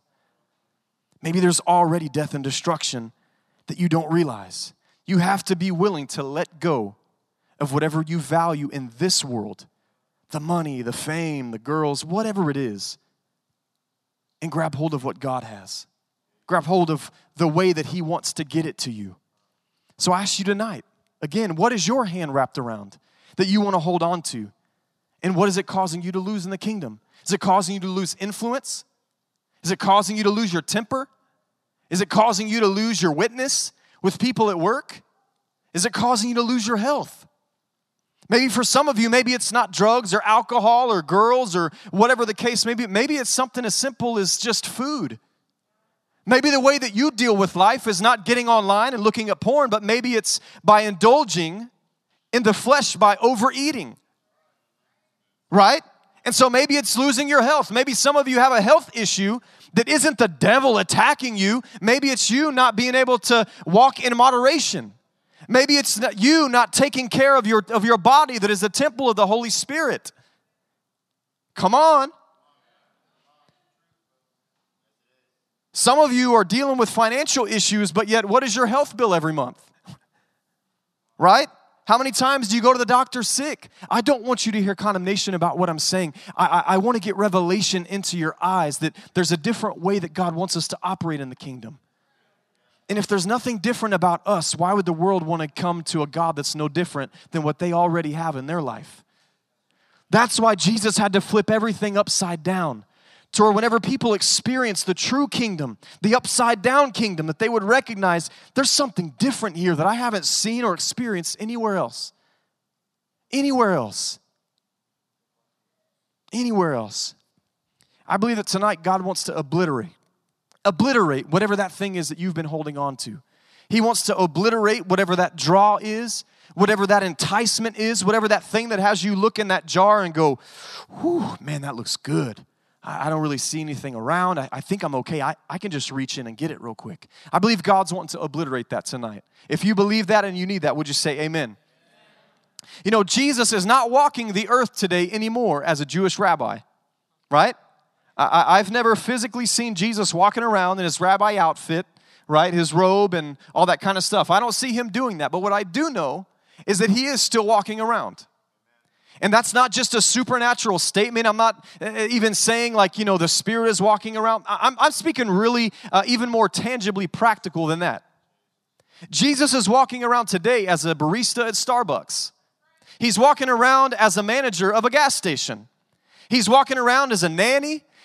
Maybe there's already death and destruction that you don't realize. You have to be willing to let go of whatever you value in this world, the money, the fame, the girls, whatever it is, and grab hold of what God has. Grab hold of the way that he wants to get it to you. So I ask you tonight, again, what is your hand wrapped around that you want to hold on to? And what is it causing you to lose in the kingdom? Is it causing you to lose influence? Is it causing you to lose your temper? Is it causing you to lose your witness with people at work? Is it causing you to lose your health? Maybe for some of you, maybe it's not drugs or alcohol or girls or whatever the case may be. Maybe it's something as simple as just food. Maybe the way that you deal with life is not getting online and looking at porn, but maybe it's by indulging in the flesh by overeating. Right? And so maybe it's losing your health. Maybe some of you have a health issue that isn't the devil attacking you. Maybe it's you not being able to walk in moderation. Maybe it's not you not taking care of your, of your body that is the temple of the Holy Spirit. Come on. Some of you are dealing with financial issues, but yet what is your health bill every month? Right? How many times do you go to the doctor sick? I don't want you to hear condemnation about what I'm saying. I, I, I want to get revelation into your eyes that there's a different way that God wants us to operate in the kingdom. And if there's nothing different about us, why would the world want to come to a God that's no different than what they already have in their life? That's why Jesus had to flip everything upside down. To where whenever people experience the true kingdom, the upside down kingdom, that they would recognize there's something different here that I haven't seen or experienced anywhere else. Anywhere else. Anywhere else. I believe that tonight God wants to obliterate. Obliterate whatever that thing is that you've been holding on to. He wants to obliterate whatever that draw is, whatever that enticement is, whatever that thing that has you look in that jar and go, whew, man, that looks good. I don't really see anything around. I, I think I'm okay. I, I can just reach in and get it real quick. I believe God's wanting to obliterate that tonight. If you believe that and you need that, would you say amen? You know, Jesus is not walking the earth today anymore as a Jewish rabbi, right? I, I've never physically seen Jesus walking around in his rabbi outfit, right? His robe and all that kind of stuff. I don't see him doing that. But what I do know is that he is still walking around. And that's not just a supernatural statement. I'm not even saying like, you know, the Spirit is walking around. I'm, I'm speaking really uh, even more tangibly practical than that. Jesus is walking around today as a barista at Starbucks. He's walking around as a manager of a gas station. He's walking around as a nanny.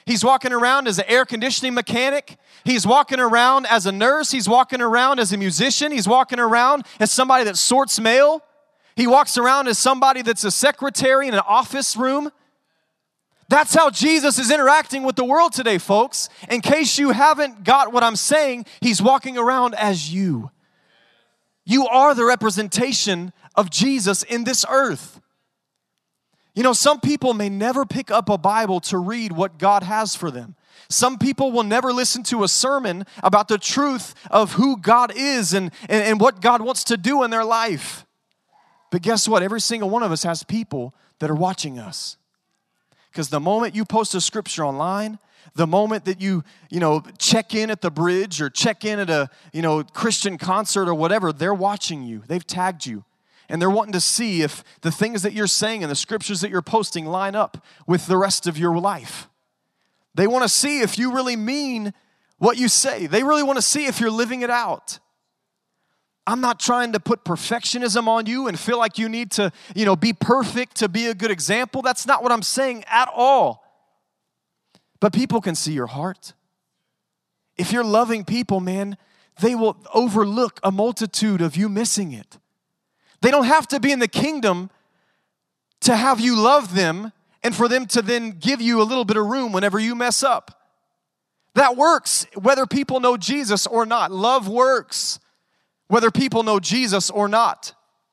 He's walking around as an air conditioning mechanic. He's walking around as a nurse. He's walking around as a musician. He's walking around as somebody that sorts mail. He walks around as somebody that's a secretary in an office room. That's how Jesus is interacting with the world today, folks. In case you haven't got what I'm saying, he's walking around as you. You are the representation of Jesus in this earth. You know, some people may never pick up a Bible to read what God has for them. Some people will never listen to a sermon about the truth of who God is and, and, and what God wants to do in their life. But guess what? Every single one of us has people that are watching us. Because the moment you post a scripture online, the moment that you, you know, check in at the bridge or check in at a, you know, Christian concert or whatever, they're watching you. They've tagged you. And they're wanting to see if the things that you're saying and the scriptures that you're posting line up with the rest of your life. They want to see if you really mean what you say. They really want to see if you're living it out. I'm not trying to put perfectionism on you and feel like you need to, you know, be perfect to be a good example. That's not what I'm saying at all. But people can see your heart. If you're loving people, man, they will overlook a multitude of you missing it. They don't have to be in the kingdom to have you love them and for them to then give you a little bit of room whenever you mess up. That works whether people know Jesus or not. Love works whether people know Jesus or not.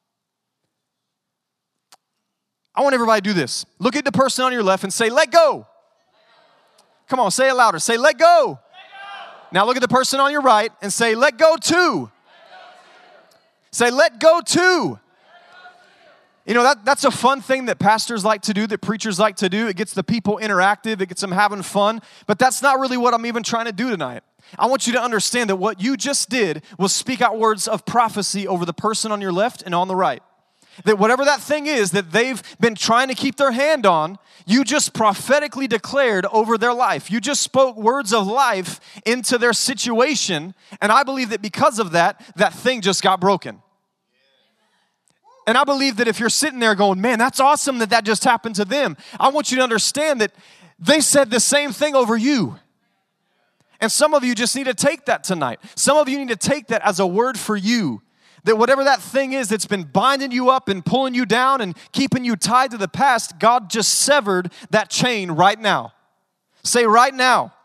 I want everybody to do this. Look at the person on your left and say, let go. Come on, say it louder. Say, let go. Let go. Now look at the person on your right and say, let go too. Say, let go too. You know, that, that's a fun thing that pastors like to do, that preachers like to do. It gets the people interactive. It gets them having fun. But that's not really what I'm even trying to do tonight. I want you to understand that what you just did was speak out words of prophecy over the person on your left and on the right. That whatever that thing is that they've been trying to keep their hand on, you just prophetically declared over their life. You just spoke words of life into their situation. And I believe that because of that, that thing just got broken. And I believe that if you're sitting there going, man, that's awesome that that just happened to them. I want you to understand that they said the same thing over you. And some of you just need to take that tonight. Some of you need to take that as a word for you. That whatever that thing is that's been binding you up and pulling you down and keeping you tied to the past, God just severed that chain right now. Say right now.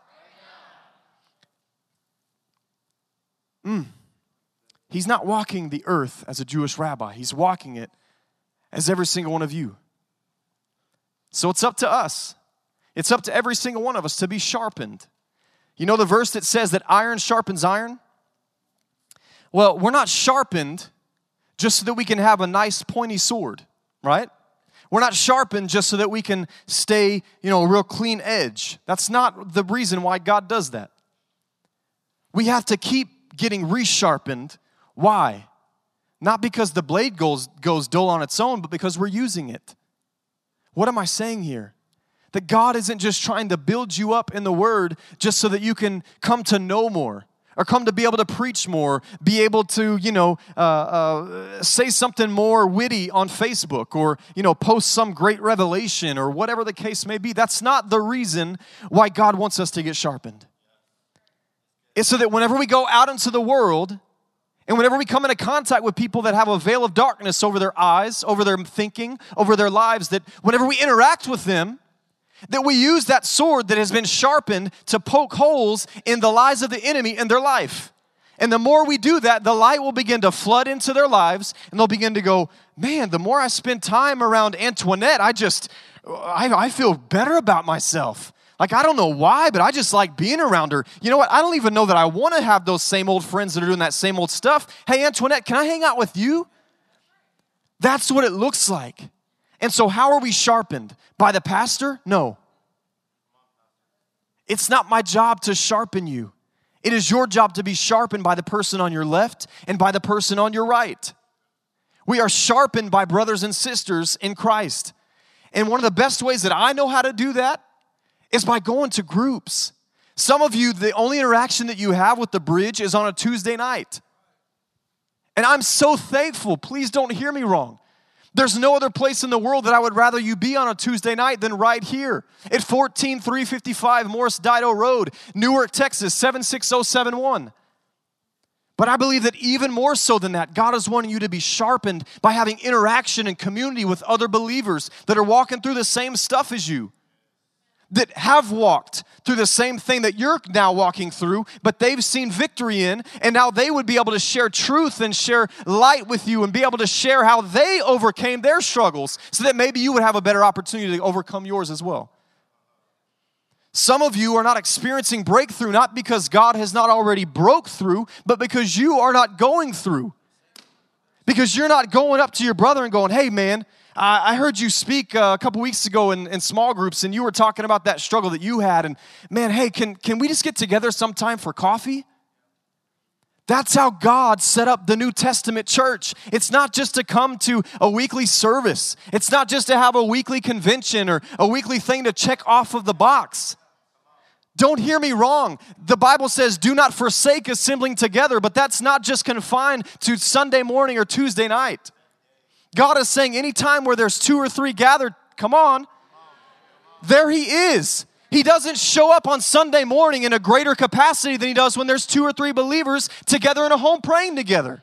Mm. He's not walking the earth as a Jewish rabbi. He's walking it as every single one of you. So it's up to us. It's up to every single one of us to be sharpened. You know the verse that says that iron sharpens iron? Well, we're not sharpened just so that we can have a nice pointy sword, right? We're not sharpened just so that we can stay, you know, a real clean edge. That's not the reason why God does that. We have to keep getting resharpened. Why? Not because the blade goes, goes dull on its own, but because we're using it. What am I saying here? That God isn't just trying to build you up in the Word just so that you can come to know more or come to be able to preach more, be able to, you know, uh, uh, say something more witty on Facebook or, you know, post some great revelation or whatever the case may be. That's not the reason why God wants us to get sharpened. It's so that whenever we go out into the world, and whenever we come into contact with people that have a veil of darkness over their eyes, over their thinking, over their lives, that whenever we interact with them, that we use that sword that has been sharpened to poke holes in the lies of the enemy in their life. And the more we do that, the light will begin to flood into their lives, and they'll begin to go, man, the more I spend time around Antoinette, I just, I, I feel better about myself. Like, I don't know why, but I just like being around her. You know what? I don't even know that I want to have those same old friends that are doing that same old stuff. Hey, Antoinette, can I hang out with you? That's what it looks like. And so how are we sharpened? By the pastor? No. It's not my job to sharpen you. It is your job to be sharpened by the person on your left and by the person on your right. We are sharpened by brothers and sisters in Christ. And one of the best ways that I know how to do that is by going to groups. Some of you, the only interaction that you have with the bridge is on a Tuesday night. And I'm so thankful, please don't hear me wrong, There's no other place in the world that I would rather you be on a Tuesday night than right here at fourteen three fifty-five Morris Dido Road, Newark, Texas, seven six zero seven one. But I believe that even more so than that, God is wanting you to be sharpened by having interaction and community with other believers that are walking through the same stuff as you, that have walked through the same thing that you're now walking through, but they've seen victory in, and now they would be able to share truth and share light with you and be able to share how they overcame their struggles so that maybe you would have a better opportunity to overcome yours as well. Some of you are not experiencing breakthrough, not because God has not already broke through, but because you are not going through. Because you're not going up to your brother and going, hey man, I heard you speak a couple weeks ago in, in small groups, and you were talking about that struggle that you had. And man, hey, can, can we just get together sometime for coffee? That's how God set up the New Testament church. It's not just to come to a weekly service. It's not just to have a weekly convention or a weekly thing to check off of the box. Don't hear me wrong. The Bible says, do not forsake assembling together, but that's not just confined to Sunday morning or Tuesday night. God is saying anytime where there's two or three gathered, come on, there He is. He doesn't show up on Sunday morning in a greater capacity than He does when there's two or three believers together in a home praying together.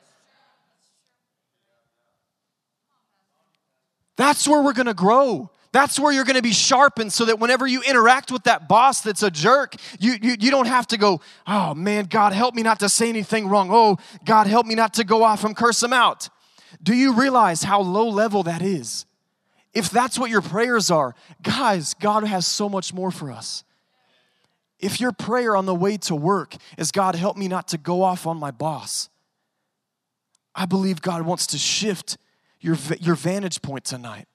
That's where we're going to grow. That's where you're going to be sharpened so that whenever you interact with that boss that's a jerk, you, you, you don't have to go, oh man, God help me not to say anything wrong. Oh, God help me not to go off and curse him out. Do you realize how low level that is? If that's what your prayers are, guys, God has so much more for us. If your prayer on the way to work is, God help me not to go off on my boss, I believe God wants to shift your, your vantage point tonight.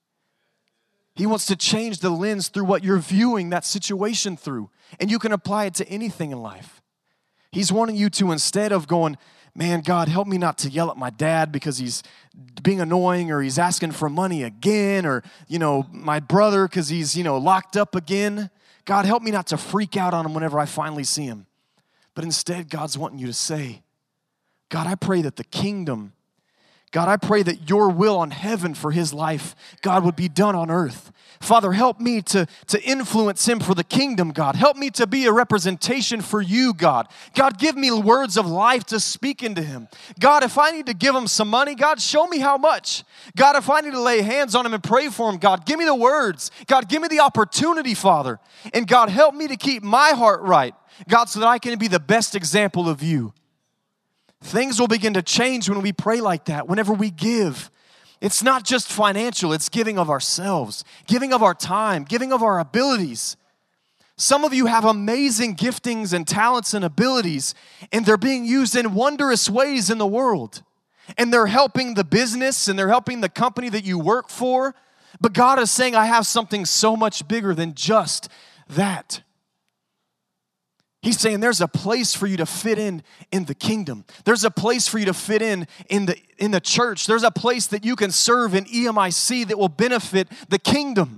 He wants to change the lens through what you're viewing that situation through. And you can apply it to anything in life. He's wanting you to, instead of going, man, God, help me not to yell at my dad because he's being annoying, or he's asking for money again, or, you know, my brother because he's, you know, locked up again. God, help me not to freak out on him whenever I finally see him. But instead, God's wanting you to say, God, I pray that the kingdom, God, I pray that your will on heaven for his life, God, would be done on earth. Father, help me to, to influence him for the kingdom, God. Help me to be a representation for you, God. God, give me words of life to speak into him. God, if I need to give him some money, God, show me how much. God, if I need to lay hands on him and pray for him, God, give me the words. God, give me the opportunity, Father. And God, help me to keep my heart right, God, so that I can be the best example of you. Things will begin to change when we pray like that, whenever we give. It's not just financial, it's giving of ourselves, giving of our time, giving of our abilities. Some of you have amazing giftings and talents and abilities, and they're being used in wondrous ways in the world. And they're helping the business, and they're helping the company that you work for. But God is saying, I have something so much bigger than just that. He's saying there's a place for you to fit in in the kingdom. There's a place for you to fit in in the, in the church. There's a place that you can serve in E M I C that will benefit the kingdom.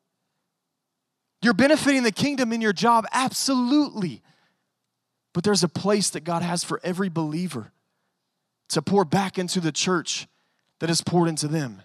You're benefiting the kingdom in your job, absolutely. But there's a place that God has for every believer to pour back into the church that is poured into them.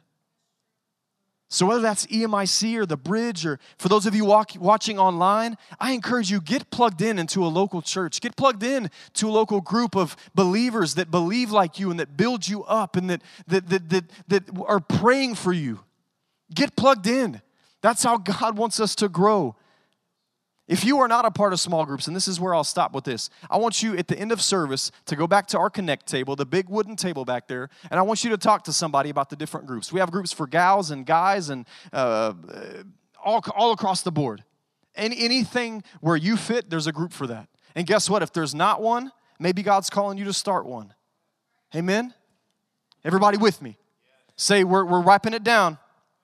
So whether that's E M I C or the Bridge, or for those of you walk, watching online, I encourage you, get plugged in into a local church. Get plugged in to a local group of believers that believe like you and that build you up and that, that, that, that, that are praying for you. Get plugged in. That's how God wants us to grow. If you are not a part of small groups, and this is where I'll stop with this, I want you at the end of service to go back to our Connect table, the big wooden table back there, and I want you to talk to somebody about the different groups. We have groups for gals and guys and uh, all, all across the board. And anything where you fit, there's a group for that. And guess what? If there's not one, maybe God's calling you to start one. Amen? Everybody with me? Say, we're, we're wiping it down.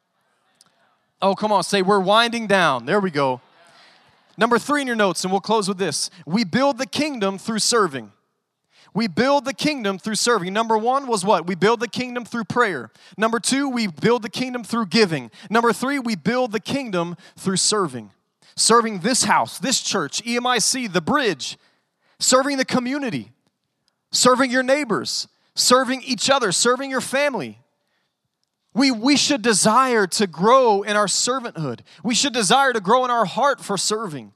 Oh, come on. Say, we're winding down. There we go. Number three in your notes, and we'll close with this. We build the kingdom through serving. We build the kingdom through serving. Number one was what? We build the kingdom through prayer. Number two, we build the kingdom through giving. Number three, we build the kingdom through serving. Serving this house, this church, E M I C, the Bridge. Serving the community. Serving your neighbors. Serving each other. Serving your family. We, we should desire to grow in our servanthood. We should desire to grow in our heart for serving.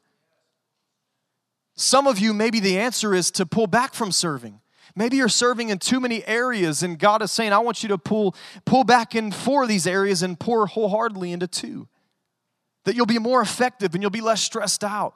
Some of you, maybe the answer is to pull back from serving. Maybe you're serving in too many areas, and God is saying, I want you to pull, pull back in four of these areas and pour wholeheartedly into two. That you'll be more effective and you'll be less stressed out.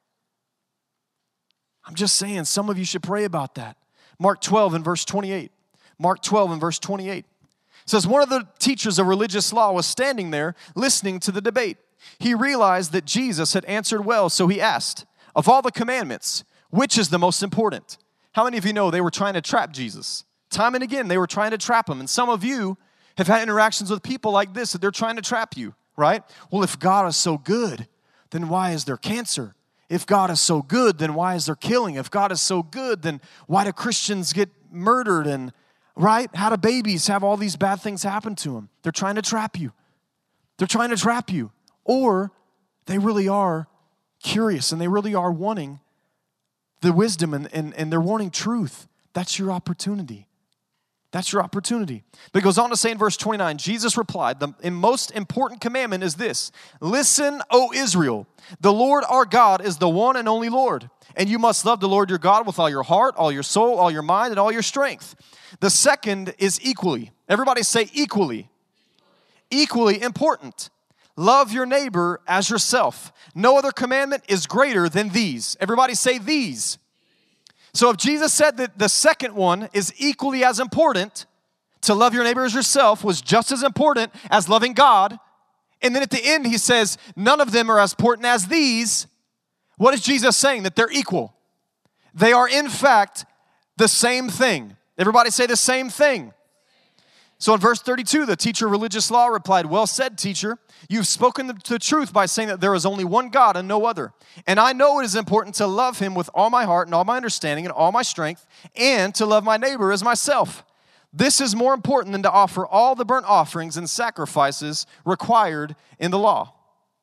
I'm just saying, some of you should pray about that. Mark twelve and verse twenty-eight. Mark twelve and verse twenty-eight. It says, one of the teachers of religious law was standing there listening to the debate. He realized that Jesus had answered well, so he asked, of all the commandments, which is the most important? How many of you know they were trying to trap Jesus? Time and again, they were trying to trap him. And some of you have had interactions with people like this, that they're trying to trap you, right? Well, if God is so good, then why is there cancer? If God is so good, then why is there killing? If God is so good, then why do Christians get murdered? And right? How do babies have all these bad things happen to them? They're trying to trap you. They're trying to trap you. Or they really are curious and they really are wanting the wisdom and, and, and they're wanting truth. That's your opportunity. That's your opportunity. But it goes on to say in verse twenty-nine, Jesus replied, the most important commandment is this. Listen, O Israel, the Lord our God is the one and only Lord. And you must love the Lord your God with all your heart, all your soul, all your mind, and all your strength. The second is equally. Everybody say equally. Equally important. Love your neighbor as yourself. No other commandment is greater than these. Everybody say these. So if Jesus said that the second one is equally as important, to love your neighbor as yourself was just as important as loving God, and then at the end he says none of them are as important as these, what is Jesus saying? That they're equal. They are in fact the same thing. Everybody say the same thing. So in verse thirty-two, the teacher of religious law replied, well said, teacher. You've spoken the truth by saying that there is only one God and no other. And I know it is important to love him with all my heart and all my understanding and all my strength, and to love my neighbor as myself. This is more important than to offer all the burnt offerings and sacrifices required in the law.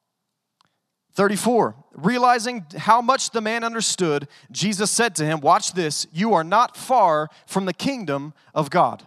thirty-four, realizing how much the man understood, Jesus said to him, watch this, you are not far from the kingdom of God.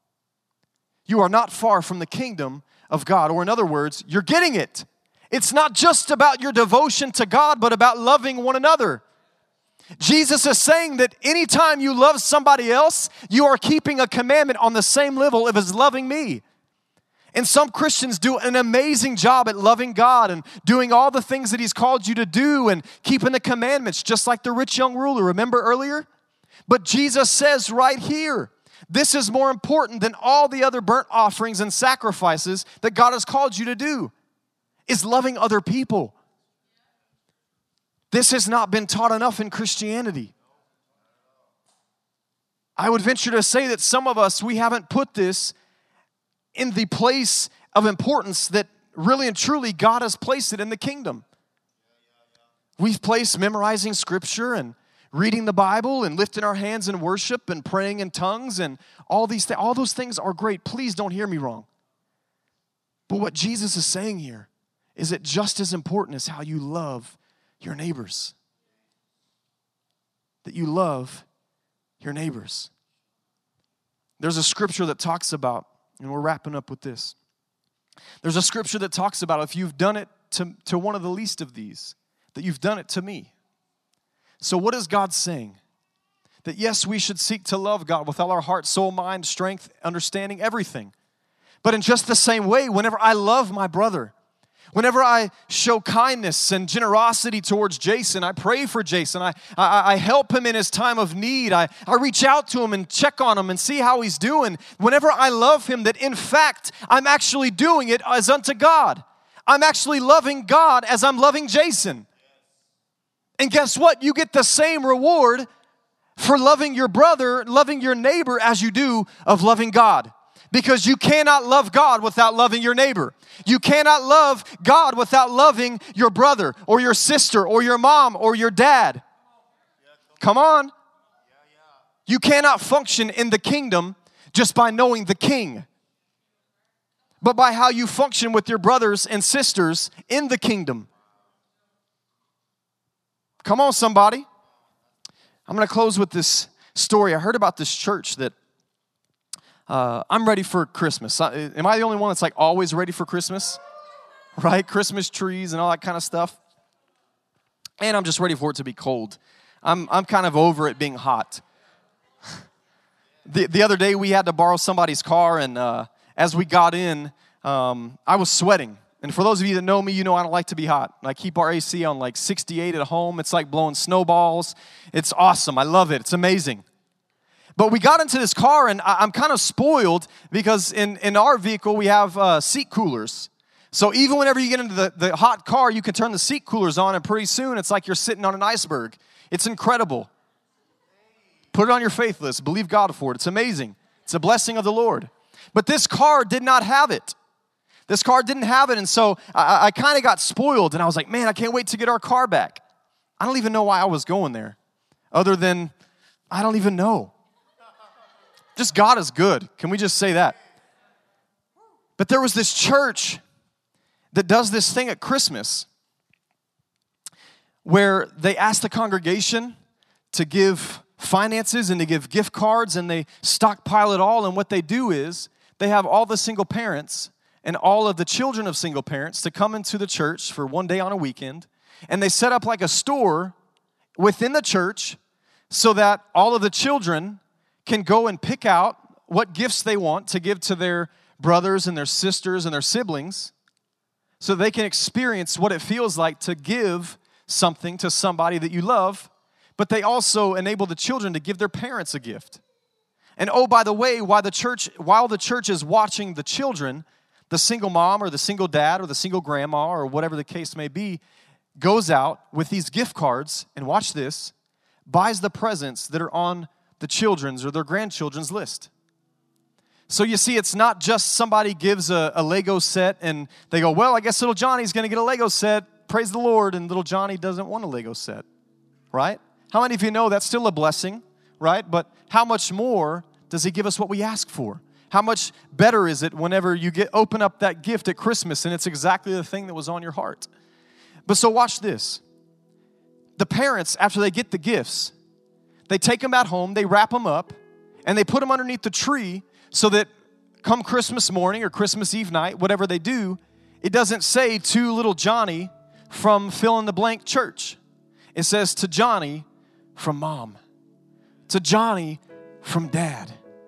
You are not far from the kingdom of God. Or in other words, you're getting it. It's not just about your devotion to God, but about loving one another. Jesus is saying that anytime you love somebody else, you are keeping a commandment on the same level as loving me. And some Christians do an amazing job at loving God and doing all the things that he's called you to do and keeping the commandments, just like the rich young ruler. Remember earlier? But Jesus says right here, this is more important than all the other burnt offerings and sacrifices that God has called you to do, is loving other people. This has not been taught enough in Christianity. I would venture to say that some of us, we haven't put this in the place of importance that really and truly God has placed it in the kingdom. We've placed memorizing scripture and reading the Bible and lifting our hands in worship and praying in tongues and all these things. All those things are great. Please don't hear me wrong. But what Jesus is saying here is that just as important as how you love your neighbors. That you love your neighbors. There's a scripture that talks about, and we're wrapping up with this. There's a scripture that talks about if you've done it to, to one of the least of these, that you've done it to me. So what is God saying? That yes, we should seek to love God with all our heart, soul, mind, strength, understanding, everything. But in just the same way, whenever I love my brother, whenever I show kindness and generosity towards Jason, I pray for Jason, I, I, I help him in his time of need, I, I reach out to him and check on him and see how he's doing. Whenever I love him, that in fact, I'm actually doing it as unto God. I'm actually loving God as I'm loving Jason. And guess what? You get the same reward for loving your brother, loving your neighbor as you do of loving God. Because you cannot love God without loving your neighbor. You cannot love God without loving your brother or your sister or your mom or your dad. Come on. You cannot function in the kingdom just by knowing the king, but by how you function with your brothers and sisters in the kingdom. Come on, somebody. I'm going to close with this story. I heard about this church that uh, I'm ready for Christmas. Uh, am I the only one that's like always ready for Christmas? Right? Christmas trees and all that kind of stuff. And I'm just ready for it to be cold. I'm I'm kind of over it being hot. The, the other day we had to borrow somebody's car, and uh, as we got in, um, I was sweating. And for those of you that know me, you know I don't like to be hot. I keep our A C on like sixty-eight at home. It's like blowing snowballs. It's awesome. I love it. It's amazing. But we got into this car, and I, I'm kind of spoiled because in, in our vehicle we have uh, seat coolers. So even whenever you get into the, the hot car, you can turn the seat coolers on, and pretty soon it's like you're sitting on an iceberg. It's incredible. Put it on your faith list. Believe God for it. It's amazing. It's a blessing of the Lord. But this car did not have it. This car didn't have it, and so I, I kind of got spoiled, and I was like, man, I can't wait to get our car back. I don't even know why I was going there, other than I don't even know. Just God is good. Can we just say that? But there was this church that does this thing at Christmas where they ask the congregation to give finances and to give gift cards, and they stockpile it all. And what they do is they have all the single parents and all of the children of single parents to come into the church for one day on a weekend, and they set up like a store within the church so that all of the children can go and pick out what gifts they want to give to their brothers and their sisters and their siblings, so they can experience what it feels like to give something to somebody that you love. But they also enable the children to give their parents a gift. And oh, by the way, while the church, while the church is watching the children, the single mom or the single dad or the single grandma or whatever the case may be goes out with these gift cards and, watch this, buys the presents that are on the children's or their grandchildren's list. So you see, it's not just somebody gives a, a Lego set and they go, well, I guess little Johnny's going to get a Lego set. Praise the Lord. And little Johnny doesn't want a Lego set, right? How many of you know that's still a blessing, right? But how much more does he give us what we ask for? How much better is it whenever you get open up that gift at Christmas and it's exactly the thing that was on your heart? But so watch this. The parents, after they get the gifts, they take them at home, they wrap them up, and they put them underneath the tree so that come Christmas morning or Christmas Eve night, whatever they do, it doesn't say to little Johnny from fill in the blank church. It says to Johnny from mom, to Johnny from dad.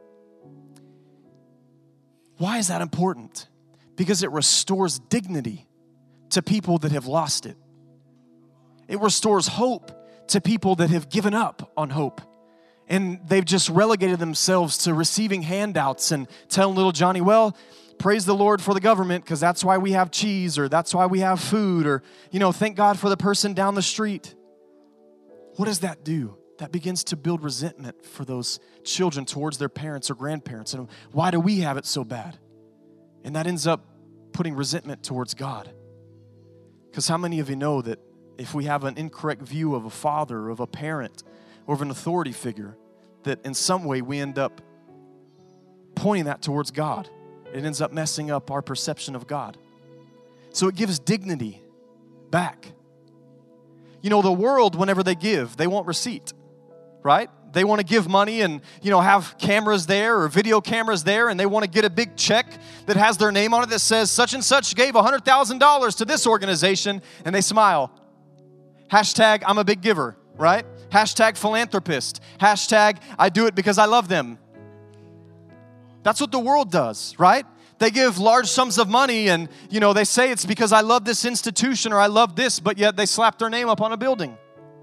Why is that important? Because it restores dignity to people that have lost it. It restores hope to people that have given up on hope. And they've just relegated themselves to receiving handouts and telling little Johnny, well, praise the Lord for the government because that's why we have cheese, or that's why we have food, or, you know, thank God for the person down the street. What does that do? That begins to build resentment for those children towards their parents or grandparents. And why do we have it so bad? And that ends up putting resentment towards God. Because how many of you know that if we have an incorrect view of a father or of a parent or of an authority figure, that in some way we end up pointing that towards God? It ends up messing up our perception of God. So it gives dignity back. You know, the world, whenever they give, they want receipt, right? They want to give money and, you know, have cameras there or video cameras there, and they want to get a big check that has their name on it that says such and such gave one hundred thousand dollars to this organization, and they smile. Hashtag, I'm a big giver, right? Hashtag philanthropist. Hashtag, I do it because I love them. That's what the world does, right? They give large sums of money and, you know, they say it's because I love this institution or I love this, but yet they slap their name up on a building.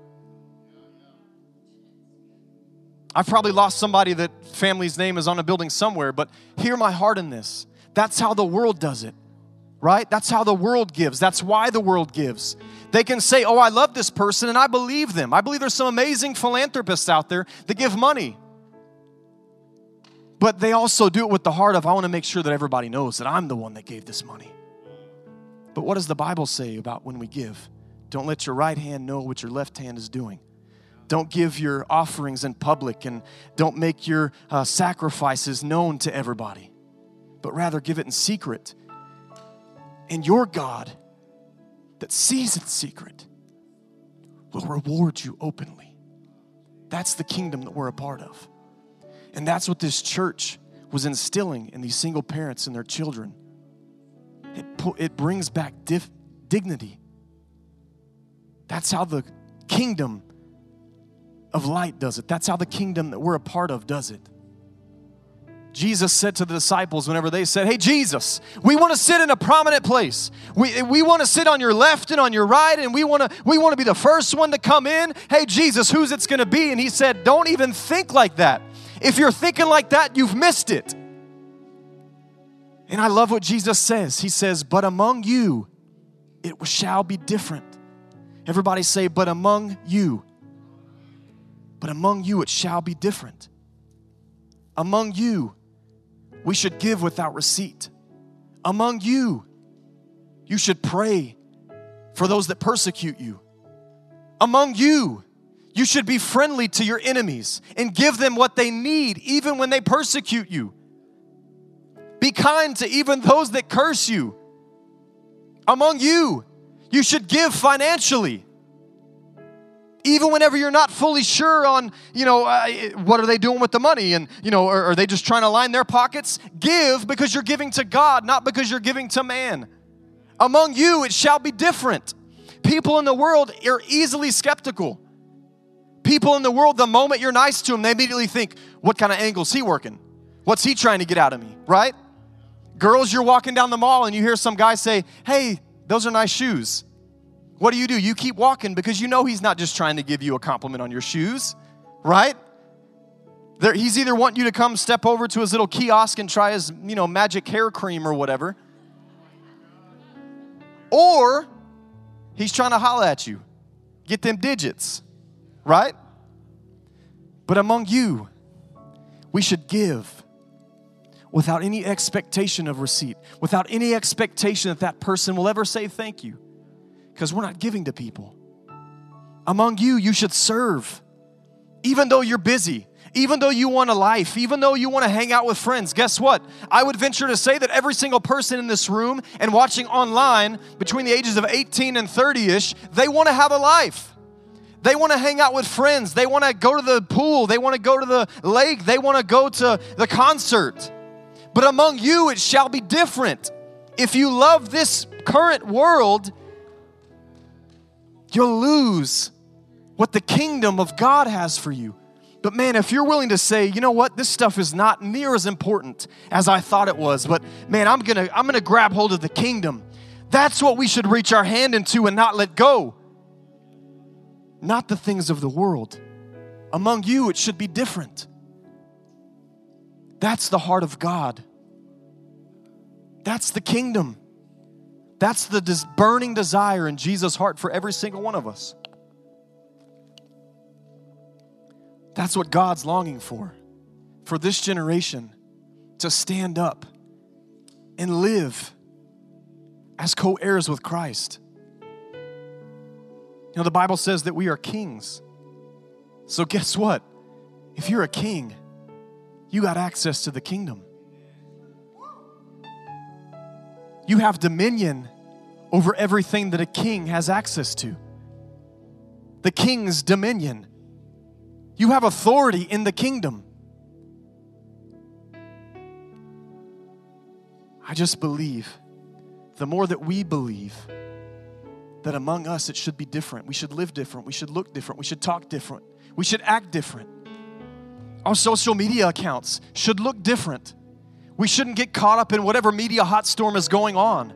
I've probably lost somebody that family's name is on a building somewhere, but hear my heart in this. That's how the world does it, right? That's how the world gives. That's why the world gives. They can say, oh, I love this person, and I believe them. I believe there's some amazing philanthropists out there that give money. But they also do it with the heart of, I want to make sure that everybody knows that I'm the one that gave this money. But what does the Bible say about when we give? Don't let your right hand know what your left hand is doing. Don't give your offerings in public, and don't make your uh, sacrifices known to everybody, but rather give it in secret. And your God that sees in secret will reward you openly. That's the kingdom that we're a part of. And that's what this church was instilling in these single parents and their children. It, pu- it brings back dif- dignity. That's how the kingdom of light does it. That's how the kingdom that we're a part of does it. Jesus said to the disciples whenever they said, hey, Jesus, we want to sit in a prominent place. We, we want to sit on your left and on your right, and we want to we want to be the first one to come in. Hey, Jesus, who's it's going to be? And he said, don't even think like that. If you're thinking like that, you've missed it. And I love what Jesus says. He says, but among you, it shall be different. Everybody say, but among you. But among you, it shall be different. Among you, we should give without receipt. Among you, you should pray for those that persecute you. Among you, you should be friendly to your enemies and give them what they need, even when they persecute you. Be kind to even those that curse you. Among you, you should give financially. Even whenever you're not fully sure on, you know, uh, what are they doing with the money? And, you know, are, are they just trying to line their pockets? Give because you're giving to God, not because you're giving to man. Among you, it shall be different. People in the world are easily skeptical. People in the world, the moment you're nice to them, they immediately think, what kind of angle is he working? What's he trying to get out of me, right? Girls, you're walking down the mall and you hear some guy say, hey, those are nice shoes. What do you do? You keep walking because you know he's not just trying to give you a compliment on your shoes, right? There, he's either wanting you to come step over to his little kiosk and try his, you know, magic hair cream or whatever, or he's trying to holler at you, get them digits, right? But among you, we should give without any expectation of receipt, without any expectation that that person will ever say thank you. Because we're not giving to people. Among you, you should serve. Even though you're busy, even though you want a life, even though you want to hang out with friends, guess what? I would venture to say that every single person in this room and watching online between the ages of eighteen and thirty-ish, they want to have a life. They want to hang out with friends. They want to go to the pool. They want to go to the lake. They want to go to the concert. But among you, it shall be different. If you love this current world, you'll lose what the kingdom of God has for you. But man, if you're willing to say, you know what, this stuff is not near as important as I thought it was, but man, I'm gonna, I'm gonna grab hold of the kingdom. That's what we should reach our hand into and not let go. Not the things of the world. Among you, it should be different. That's the heart of God. That's the kingdom. That's the des- burning desire in Jesus' heart for every single one of us. That's what God's longing for, for this generation to stand up and live as co-heirs with Christ. You know, the Bible says that we are kings. So guess what? If you're a king, you got access to the kingdom. You have dominion over everything that a king has access to. The king's dominion. You have authority in the kingdom. I just believe, the more that we believe, that among us it should be different. We should live different. We should look different. We should talk different. We should act different. Our social media accounts should look different. We shouldn't get caught up in whatever media hot storm is going on.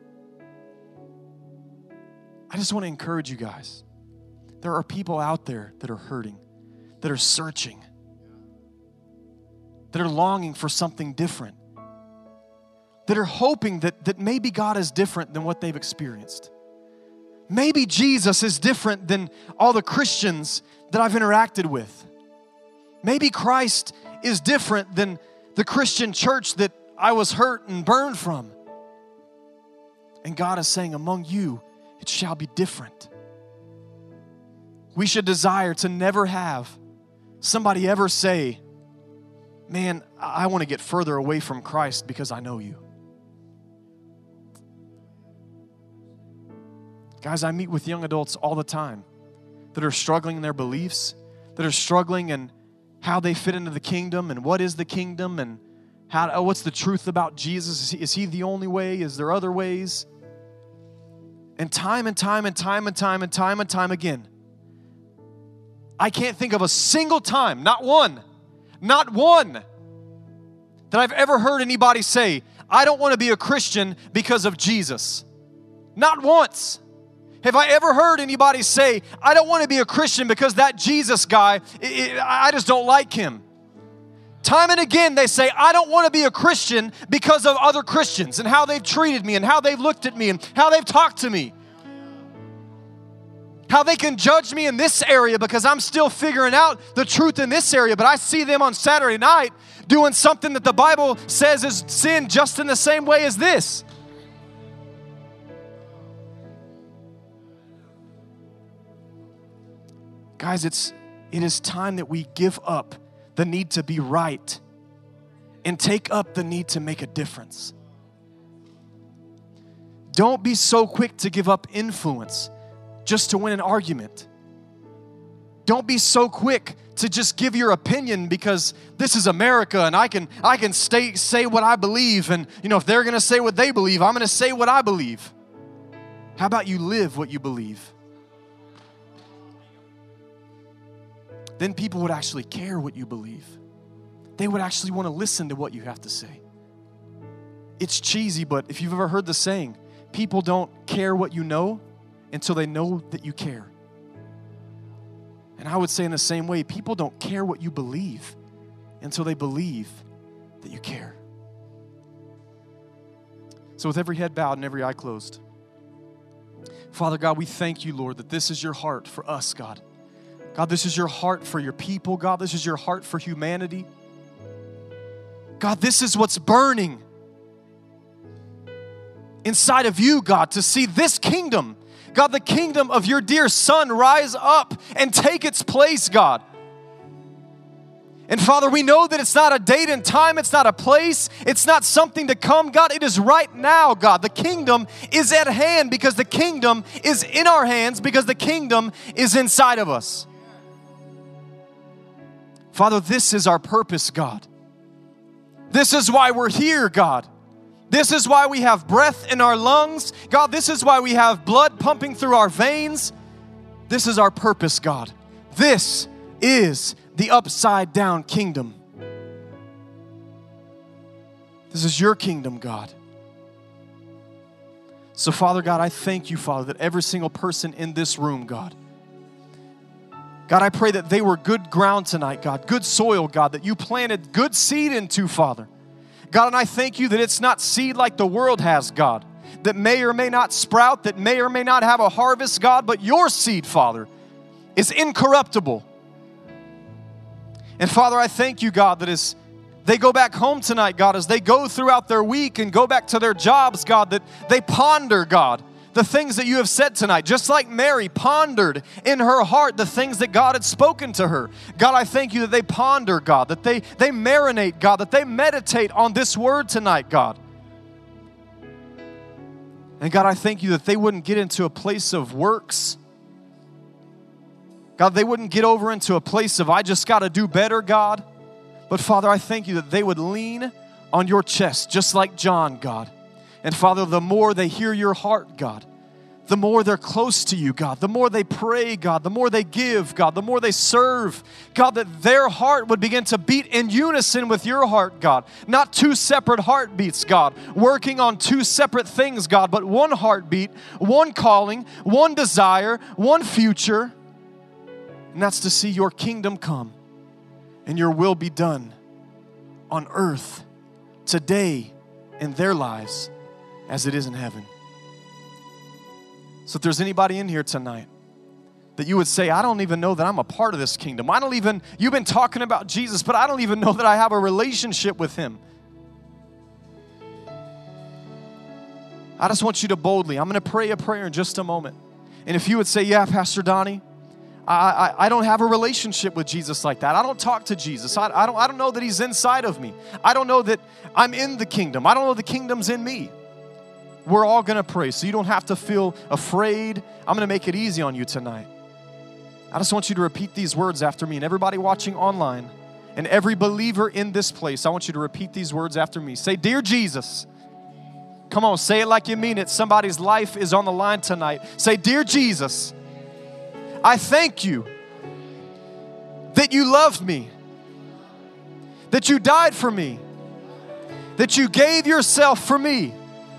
I just want to encourage you guys. There are people out there that are hurting, that are searching, that are longing for something different, that are hoping that, that maybe God is different than what they've experienced. Maybe Jesus is different than all the Christians that I've interacted with. Maybe Christ is different than the Christian church that I was hurt and burned from. And God is saying, among you, it shall be different. We should desire to never have somebody ever say, man, I want to get further away from Christ because I know you. Guys, I meet with young adults all the time that are struggling in their beliefs, that are struggling in how they fit into the kingdom and what is the kingdom and How, oh, what's the truth about Jesus? Is he, is he the only way? Is there other ways? And time and time and time and time and time and time again, I can't think of a single time, not one, not one, that I've ever heard anybody say, I don't want to be a Christian because of Jesus. Not once. Have I ever heard anybody say, I don't want to be a Christian because that Jesus guy, it, it, I just don't like him. Time and again they say, I don't want to be a Christian because of other Christians and how they've treated me and how they've looked at me and how they've talked to me. How they can judge me in this area because I'm still figuring out the truth in this area, but I see them on Saturday night doing something that the Bible says is sin just in the same way as this. Guys, it's it is time that we give up the need to be right and take up the need to make a difference. Don't be so quick to give up influence just to win an argument. Don't be so quick to just give your opinion because this is America and I can I can stay, say what I believe, and you know, if they're going to say what they believe, I'm going to say what I believe. How about you live what you believe? Then people would actually care what you believe. They would actually want to listen to what you have to say. It's cheesy, but if you've ever heard the saying, people don't care what you know until they know that you care. And I would say in the same way, people don't care what you believe until they believe that you care. So with every head bowed and every eye closed, Father God, we thank you, Lord, that this is your heart for us, God. God, this is your heart for your people. God, this is your heart for humanity. God, this is what's burning inside of you, God, to see this kingdom, God, the kingdom of your dear Son, rise up and take its place, God. And Father, we know that it's not a date and time, it's not a place, it's not something to come, God, it is right now, God. The kingdom is at hand because the kingdom is in our hands, because the kingdom is inside of us. Father, this is our purpose, God. This is why we're here, God. This is why we have breath in our lungs. God, this is why we have blood pumping through our veins. This is our purpose, God. This is the upside down kingdom. This is your kingdom, God. So, Father God, I thank you, Father, that every single person in this room, God, God, I pray that they were good ground tonight, God, good soil, God, that you planted good seed into, Father. God, and I thank you that it's not seed like the world has, God, that may or may not sprout, that may or may not have a harvest, God, but your seed, Father, is incorruptible. And Father, I thank you, God, that as they go back home tonight, God, as they go throughout their week and go back to their jobs, God, that they ponder, God, the things that you have said tonight, just like Mary pondered in her heart the things that God had spoken to her. God, I thank you that they ponder, God, that they, they marinate, God, that they meditate on this word tonight, God. And God, I thank you that they wouldn't get into a place of works. God, they wouldn't get over into a place of, I just got to do better, God. But Father, I thank you that they would lean on your chest, just like John, God. And Father, the more they hear your heart, God, the more they're close to you, God, the more they pray, God, the more they give, God, the more they serve, God, that their heart would begin to beat in unison with your heart, God. Not two separate heartbeats, God, working on two separate things, God, but one heartbeat, one calling, one desire, one future. And that's to see your kingdom come and your will be done on earth today in their lives as it is in heaven. So if there's anybody in here tonight that you would say, I don't even know that I'm a part of this kingdom. I don't even, you've been talking about Jesus, but I don't even know that I have a relationship with him. I just want you to boldly, I'm going to pray a prayer in just a moment. And if you would say, yeah, Pastor Donnie, I, I, I don't have a relationship with Jesus like that. I don't talk to Jesus. I, I, don't, I don't know that he's inside of me. I don't know that I'm in the kingdom. I don't know the kingdom's in me. We're all going to pray, so you don't have to feel afraid. I'm going to make it easy on you tonight. I just want you to repeat these words after me. And everybody watching online, And every believer in this place, I want you to repeat these words after me. Say, "Dear Jesus." Come on, say it like you mean it. Somebody's life is on the line tonight. Say, "Dear Jesus, I thank you that you loved me, that you died for me, that you gave yourself for me,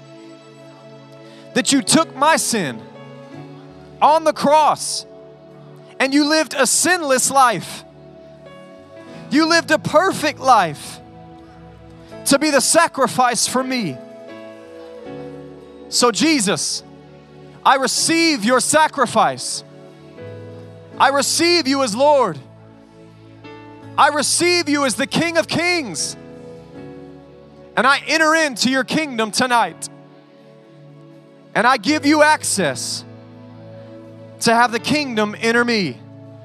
that you took my sin on the cross and you lived a sinless life. You lived a perfect life to be the sacrifice for me. So Jesus, I receive your sacrifice. I receive you as Lord. I receive you as the King of Kings. And I enter into your kingdom tonight. And I give you access to have the kingdom enter me.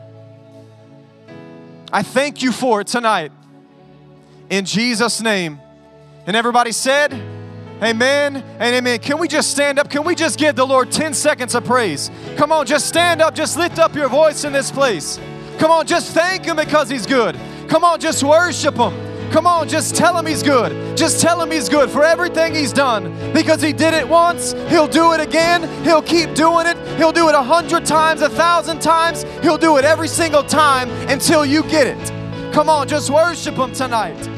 I thank you for it tonight. In Jesus' name." And everybody said, amen and amen. Can we just stand up? Can we just give the Lord ten seconds of praise? Come on, just stand up. Just lift up your voice in this place. Come on, just thank Him because He's good. Come on, just worship Him. Come on, just tell Him He's good. Just tell Him He's good for everything He's done. Because He did it once, He'll do it again. He'll keep doing it. He'll do it a hundred times, a thousand times. He'll do it every single time until you get it. Come on, just worship Him tonight.